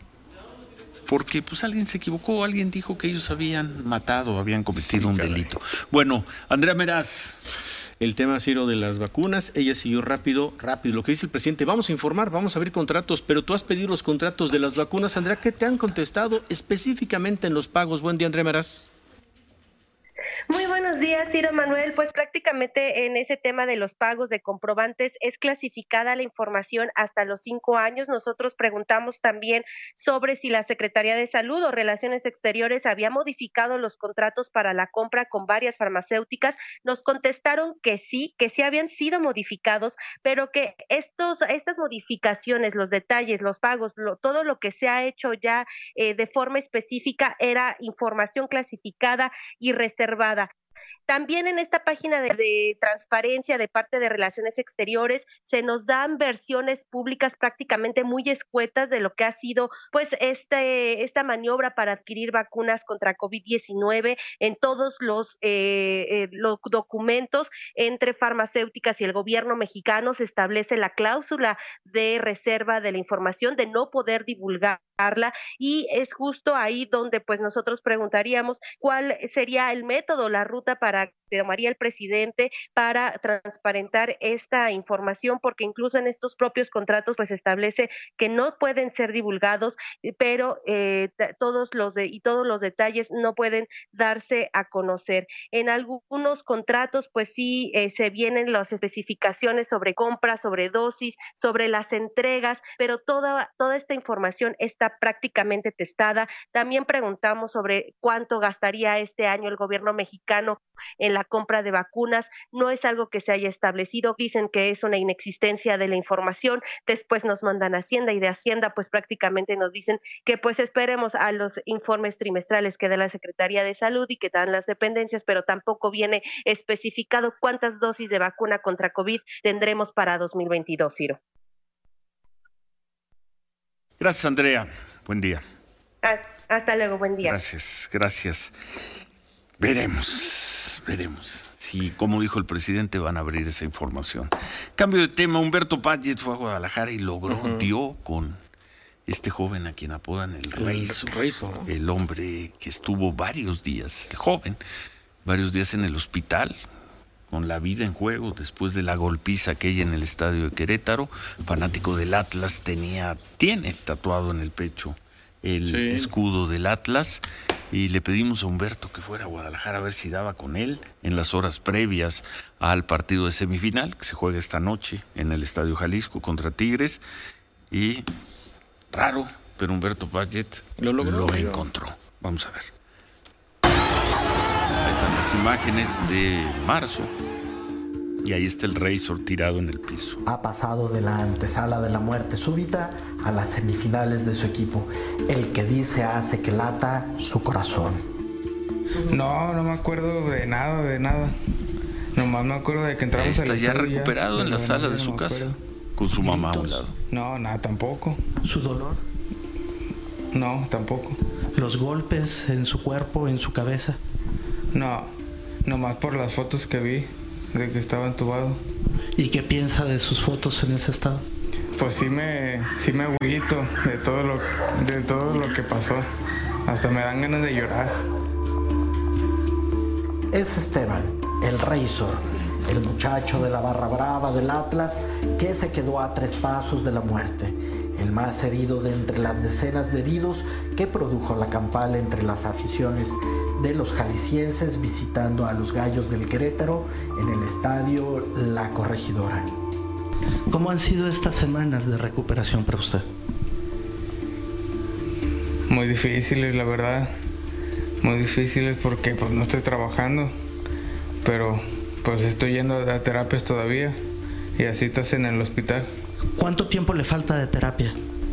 Porque pues alguien se equivocó, alguien dijo que ellos habían matado, habían cometido sí, un caray. delito. Bueno, Andrea Meraz. El tema, Ciro, de las vacunas, ella siguió rápido, rápido. Lo que dice el presidente, vamos a informar, vamos a abrir contratos, pero tú has pedido los contratos de las vacunas, Andrea, ¿qué te han contestado específicamente en los pagos? Buen día, Andrea Meraz. Muy buenos días, Ciro Manuel. Pues prácticamente en ese tema de los pagos de comprobantes es clasificada la información hasta los cinco años. Nosotros preguntamos también sobre si la Secretaría de Salud o Relaciones Exteriores había modificado los contratos para la compra con varias farmacéuticas. Nos contestaron que sí, que sí habían sido modificados, pero que estos, estas modificaciones, los detalles, los pagos, lo, todo lo que se ha hecho ya eh, de forma específica era información clasificada y reservada. También en esta página de, de transparencia de parte de Relaciones Exteriores se nos dan versiones públicas prácticamente muy escuetas de lo que ha sido pues este esta maniobra para adquirir vacunas contra COVID diecinueve en todos los, eh, eh, los documentos entre farmacéuticas y el gobierno mexicano. Se establece la cláusula de reserva de la información, de no poder divulgar y es justo ahí donde pues nosotros preguntaríamos cuál sería el método, la ruta para que tomaría el presidente para transparentar esta información, porque incluso en estos propios contratos pues establece que no pueden ser divulgados, pero eh, todos los de, y todos los detalles no pueden darse a conocer. En algunos contratos pues sí eh, se vienen las especificaciones sobre compras, sobre dosis, sobre las entregas, pero toda, toda esta información está prácticamente testada. También preguntamos sobre cuánto gastaría este año el gobierno mexicano en la compra de vacunas. No es algo que se haya establecido, dicen que es una inexistencia de la información, después nos mandan a Hacienda y de Hacienda pues prácticamente nos dicen que pues esperemos a los informes trimestrales que da la Secretaría de Salud y que dan las dependencias, pero tampoco viene especificado cuántas dosis de vacuna contra COVID tendremos para dos mil veintidós, Ciro. Gracias, Andrea. Buen día. Hasta luego, buen día. Gracias, gracias. Veremos, veremos. Si, como dijo el presidente, van a abrir esa información. Cambio de tema, Humberto Padgett fue a Guadalajara y logró, uh-huh. dio con este joven a quien apodan el Reizo, ¿no? El hombre que estuvo varios días, joven, varios días en el hospital, con la vida en juego después de la golpiza aquella en el estadio de Querétaro. Fanático del Atlas, tenía, tiene tatuado en el pecho el sí. escudo del Atlas, y le pedimos a Humberto que fuera a Guadalajara a ver si daba con él en las horas previas al partido de semifinal que se juega esta noche en el Estadio Jalisco contra Tigres. Y raro, pero Humberto Padgett lo, logró, lo encontró. Vamos a ver. Ahí están las imágenes de marzo. Y ahí está el Razor tirado en el piso. Ha pasado de la antesala de la muerte súbita a las semifinales de su equipo. El que dice hace que lata su corazón. No, no me acuerdo de nada, de nada. Nomás me acuerdo de que entramos Está ya recuperado ya, en la sala de su no casa, con su mamá a un lado. No, nada, tampoco. ¿Su dolor? No, tampoco. ¿Los golpes en su cuerpo, en su cabeza? No, nomás por las fotos que vi. de que estaba entubado. ¿Y qué piensa de sus fotos en ese estado? Pues sí me, sí me agüito de todo lo, de todo lo que pasó. Hasta me dan ganas de llorar. Es Esteban, el Razor, el muchacho de la barra brava del Atlas que se quedó a tres pasos de la muerte, el más herido de entre las decenas de heridos que produjo la campal entre las aficiones de los jaliscienses visitando a los Gallos del Querétaro en el estadio La Corregidora. ¿Cómo han sido estas semanas de recuperación para usted? Muy difíciles, la verdad. Muy difíciles porque pues no estoy trabajando, pero pues estoy yendo a terapias todavía y así estás en el hospital. ¿Cuánto tiempo le falta de terapia?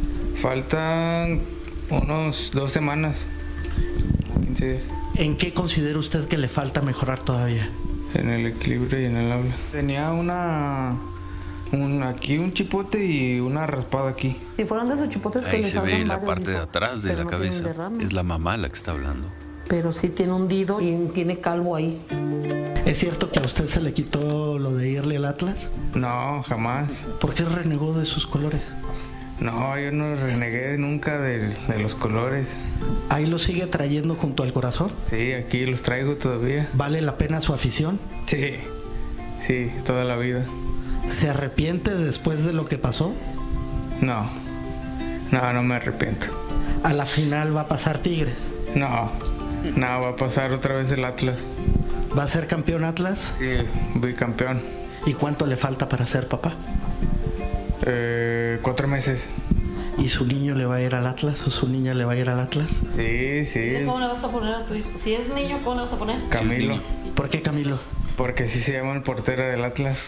Faltan unos dos semanas, quince días. ¿En qué considera usted que le falta mejorar todavía? En el equilibrio y en el habla. Tenía una... Un, aquí un chipote y una raspada aquí. Si fueron de esos chipotes que Ahí le se ve salgan la varios, parte de dijo, atrás de pero la no tiene un cabeza. derrame. Es la mamá la que está hablando. Pero sí tiene hundido y tiene calvo ahí. ¿Es cierto que a usted se le quitó lo de irle al Atlas? No, jamás. ¿Por qué renegó de sus colores? No, yo no renegué nunca de, de los colores. ¿Ahí lo sigue trayendo junto al corazón? Sí, aquí los traigo todavía. ¿Vale la pena su afición? Sí, sí, toda la vida. ¿Se arrepiente después de lo que pasó? No, no, no me arrepiento. ¿A la final va a pasar Tigres? No, no, va a pasar otra vez el Atlas. ¿Va a ser campeón Atlas? Sí, voy campeón. ¿Y cuánto le falta para ser papá? Eh, cuatro meses. ¿Y su niño le va a ir al Atlas o su niña le va a ir al Atlas? Sí, sí. ¿Cómo le vas a poner a tu hijo? Si es niño, ¿cómo le vas a poner? Camilo. ¿Por qué Camilo? Porque así se llama el portero del Atlas.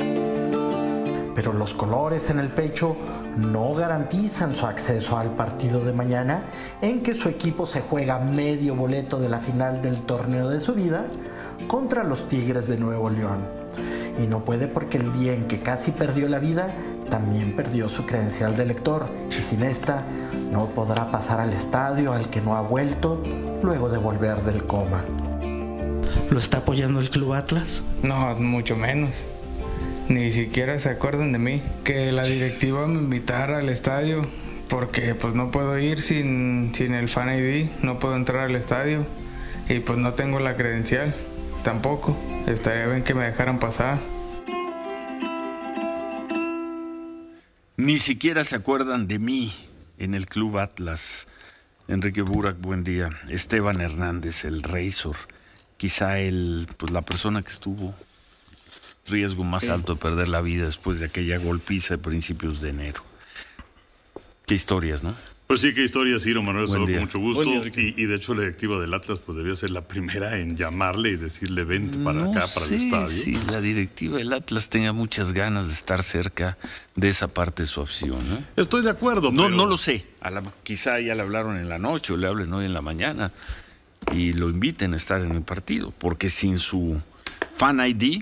Pero los colores en el pecho no garantizan su acceso al partido de mañana, en que su equipo se juega medio boleto de la final del torneo de su vida contra los Tigres de Nuevo León. Y no puede porque el día en que casi perdió la vida, también perdió su credencial de lector, y sin esta no podrá pasar al estadio al que no ha vuelto luego de volver del coma. ¿Lo está apoyando el Club Atlas? No, mucho menos. Ni siquiera se acuerdan de mí. Que la directiva me invitara al estadio, porque pues no puedo ir sin, sin el Fan I D, no puedo entrar al estadio y pues no tengo la credencial tampoco. Estaría bien que me dejaran pasar. Ni siquiera se acuerdan de mí en el Club Atlas. Enrique Burak, buen día. Esteban Hernández, el Razor. Quizá el, pues la persona que estuvo riesgo más sí. alto de perder la vida después de aquella golpiza de principios de enero. Qué historias, ¿no? Pues sí, qué historias, Ciro Manuel, solo con mucho gusto. Día, y, y de hecho la directiva del Atlas pues debía ser la primera en llamarle y decirle vente para no acá, para sé, el estadio. Sí, la directiva del Atlas tenga muchas ganas de estar cerca de esa parte de su afición, ¿no? Estoy de acuerdo, No, pero... no lo sé. A la, quizá ya le hablaron en la noche o le hablen hoy en la mañana y lo inviten a estar en el partido, porque sin su Fan I D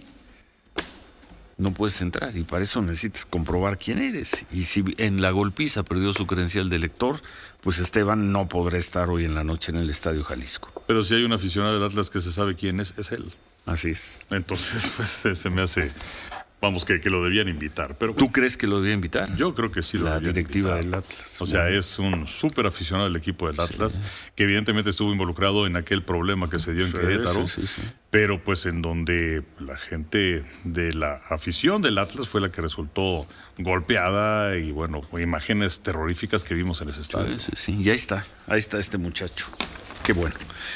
no puedes entrar y para eso necesitas comprobar quién eres. Y si en la golpiza perdió su credencial de lector, pues Esteban no podrá estar hoy en la noche en el Estadio Jalisco. Pero si hay un aficionado del Atlas que se sabe quién es, es él. Así es. Entonces, pues se me hace... Vamos, que, que lo debían invitar. Pero, ¿tú crees que lo debía invitar? Yo creo que sí lo La debían directiva invitar. del Atlas. O sea, es un súper aficionado del equipo del Atlas, sí. que evidentemente estuvo involucrado en aquel problema que se dio en sí, Querétaro, sí, sí, sí. pero pues en donde la gente de la afición del Atlas fue la que resultó golpeada y bueno, imágenes terroríficas que vimos en ese estadio. Sí, sí, sí. Y ahí está, ahí está este muchacho. Qué bueno.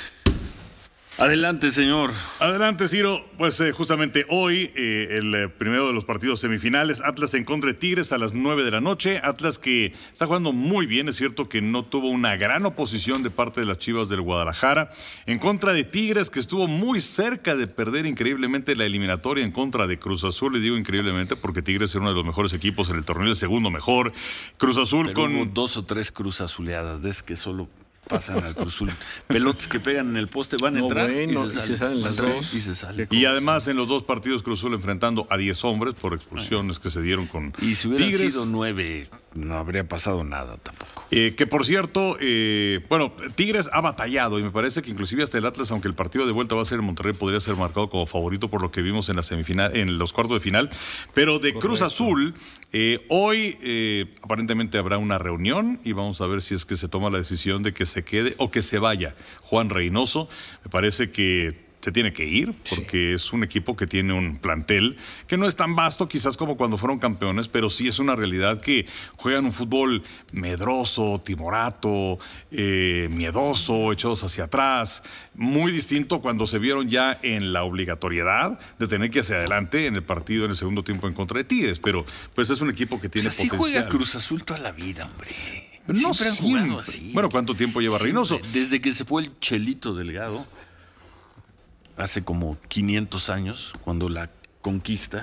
Adelante, señor. Adelante, Ciro. Pues eh, justamente hoy, eh, el eh, primero de los partidos semifinales, Atlas en contra de Tigres a las nueve de la noche. Atlas que está jugando muy bien, es cierto que no tuvo una gran oposición de parte de las Chivas del Guadalajara. En contra de Tigres, que estuvo muy cerca de perder increíblemente la eliminatoria en contra de Cruz Azul. Le digo increíblemente porque Tigres era uno de los mejores equipos en el torneo, el segundo mejor. Cruz Azul Pero con... hubo dos o tres Cruz Azuleadas, de es que solo... pasan al Cruz Azul. Pelotas que pegan en el poste van a no, entrar bueno, y se salen, y se salen las dos. Y se salen. Y además en los dos partidos Cruz Azul enfrentando a diez hombres por expulsiones que se dieron con Y si hubiera Tigres. sido nueve, no habría pasado nada tampoco. Eh, que por cierto, eh, bueno, Tigres ha batallado y me parece que inclusive hasta el Atlas, aunque el partido de vuelta va a ser en Monterrey, podría ser marcado como favorito por lo que vimos en la semifinal, en los cuartos de final. Pero de Correcto. Cruz Azul, eh, hoy eh, aparentemente habrá una reunión y vamos a ver si es que se toma la decisión de que se quede o que se vaya Juan Reynoso. Me parece que se tiene que ir porque sí. es un equipo que tiene un plantel que no es tan vasto quizás como cuando fueron campeones, pero sí es una realidad que juegan un fútbol medroso, timorato, eh, miedoso, echados hacia atrás, muy distinto cuando se vieron ya en la obligatoriedad de tener que hacia adelante en el partido en el segundo tiempo en contra de Tigres, pero pues es un equipo que tiene o sea, sí potencial. Juega Cruz Azul toda la vida, hombre. No siempre han jugado así. Bueno, ¿cuánto tiempo lleva siempre. Reynoso? Desde que se fue el Chelito Delgado, hace como quinientos años, cuando la conquista,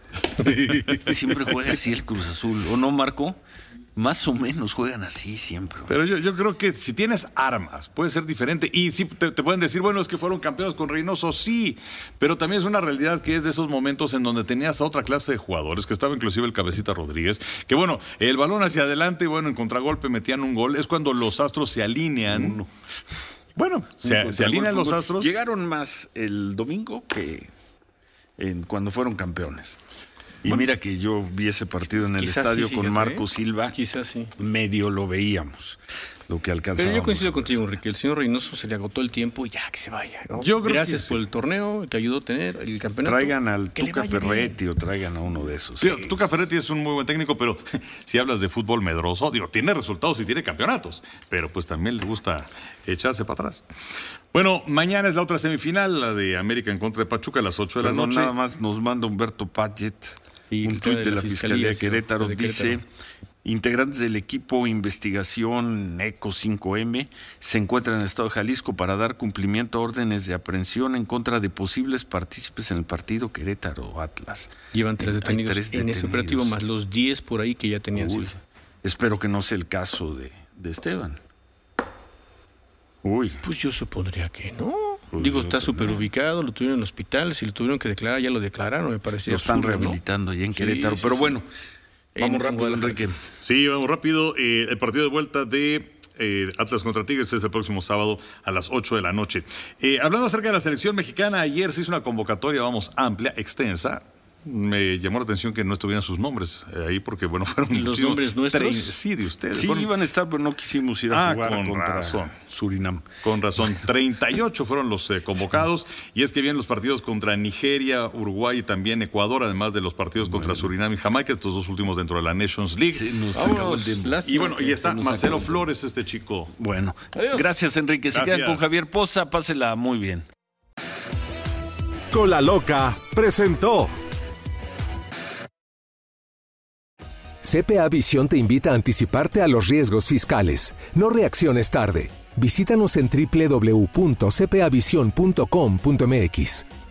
siempre juega así el Cruz Azul. ¿O no, Marco? Más o menos juegan así siempre. Pero yo, yo creo que si tienes armas, puede ser diferente. Y sí, te, te pueden decir, bueno, es que fueron campeones con Reynoso, sí. Pero también es una realidad que es de esos momentos en donde tenías a otra clase de jugadores, que estaba inclusive el Cabecita Rodríguez, que bueno, el balón hacia adelante y bueno, en contragolpe metían un gol. Es cuando los astros se alinean. Uno. Bueno, se, se alinean los astros. Llegaron más el domingo que en, cuando fueron campeones. Y bueno, mira que yo vi ese partido en el estadio sí, fíjate, con Marco ¿eh? Silva. Quizás sí. Medio lo veíamos, lo que alcanzábamos. Pero yo coincido contigo, Enrique. El señor Reynoso se le agotó el tiempo y ya, que se vaya. ¿no? Yo creo Gracias que por sí. el torneo que ayudó a tener el campeonato. Traigan al Tuca Ferretti o traigan a uno de esos. Sí, sí. Tuca Ferretti es un muy buen técnico, pero si hablas de fútbol medroso, digo, tiene resultados y tiene campeonatos, pero pues también le gusta echarse para atrás. Bueno, mañana es la otra semifinal, la de América en contra de Pachuca a las ocho de la Perdón, noche. Nada más nos manda Humberto Padgett. Sí, un tuit de, de la Fiscalía, Fiscalía de Querétaro, de Querétaro dice: integrantes del equipo investigación ECO cinco eme se encuentran en el estado de Jalisco para dar cumplimiento a órdenes de aprehensión en contra de posibles partícipes en el partido Querétaro-Atlas. Llevan tres detenidos, tres detenidos en ese operativo, más los diez por ahí que ya tenían. Uy, espero que no sea el caso de, de Esteban. Uy. Pues yo supondría que no. Pues Digo, está súper ubicado, lo tuvieron en el hospital, si lo tuvieron que declarar, ya lo declararon, me parecía. Lo están absurdo, rehabilitando ¿no? allá en Querétaro, sí, pero sí, bueno, sí. vamos rápido, Enrique. Sí, vamos rápido. Eh, el partido de vuelta de eh, Atlas contra Tigres es el próximo sábado a las ocho de la noche. Eh, hablando acerca de la selección mexicana, ayer se hizo una convocatoria, vamos, amplia, extensa. Me llamó la atención que no estuvieran sus nombres eh, ahí porque, bueno, fueron los nombres nuestros. Sí, de ustedes. Sí, fueron... iban a estar, pero no quisimos ir a ah, jugar con contra razón. Surinam. Con razón. treinta y ocho fueron los eh, convocados. Sí. Y es que vienen los partidos contra Nigeria, Uruguay y también Ecuador, además de los partidos bueno. contra Surinam y Jamaica, estos dos últimos dentro de la Nations League. Sí, nos acabó el tiempo. Y bueno, y está Marcelo Flores, este chico. Bueno, adiós. Gracias, Enrique. Se Gracias. quedan con Javier Poza. Pásela muy bien. Con la Loca presentó. C P A Visión te invita a anticiparte a los riesgos fiscales. No reacciones tarde. Visítanos en doble u doble u doble u punto c p a visión punto com punto m x.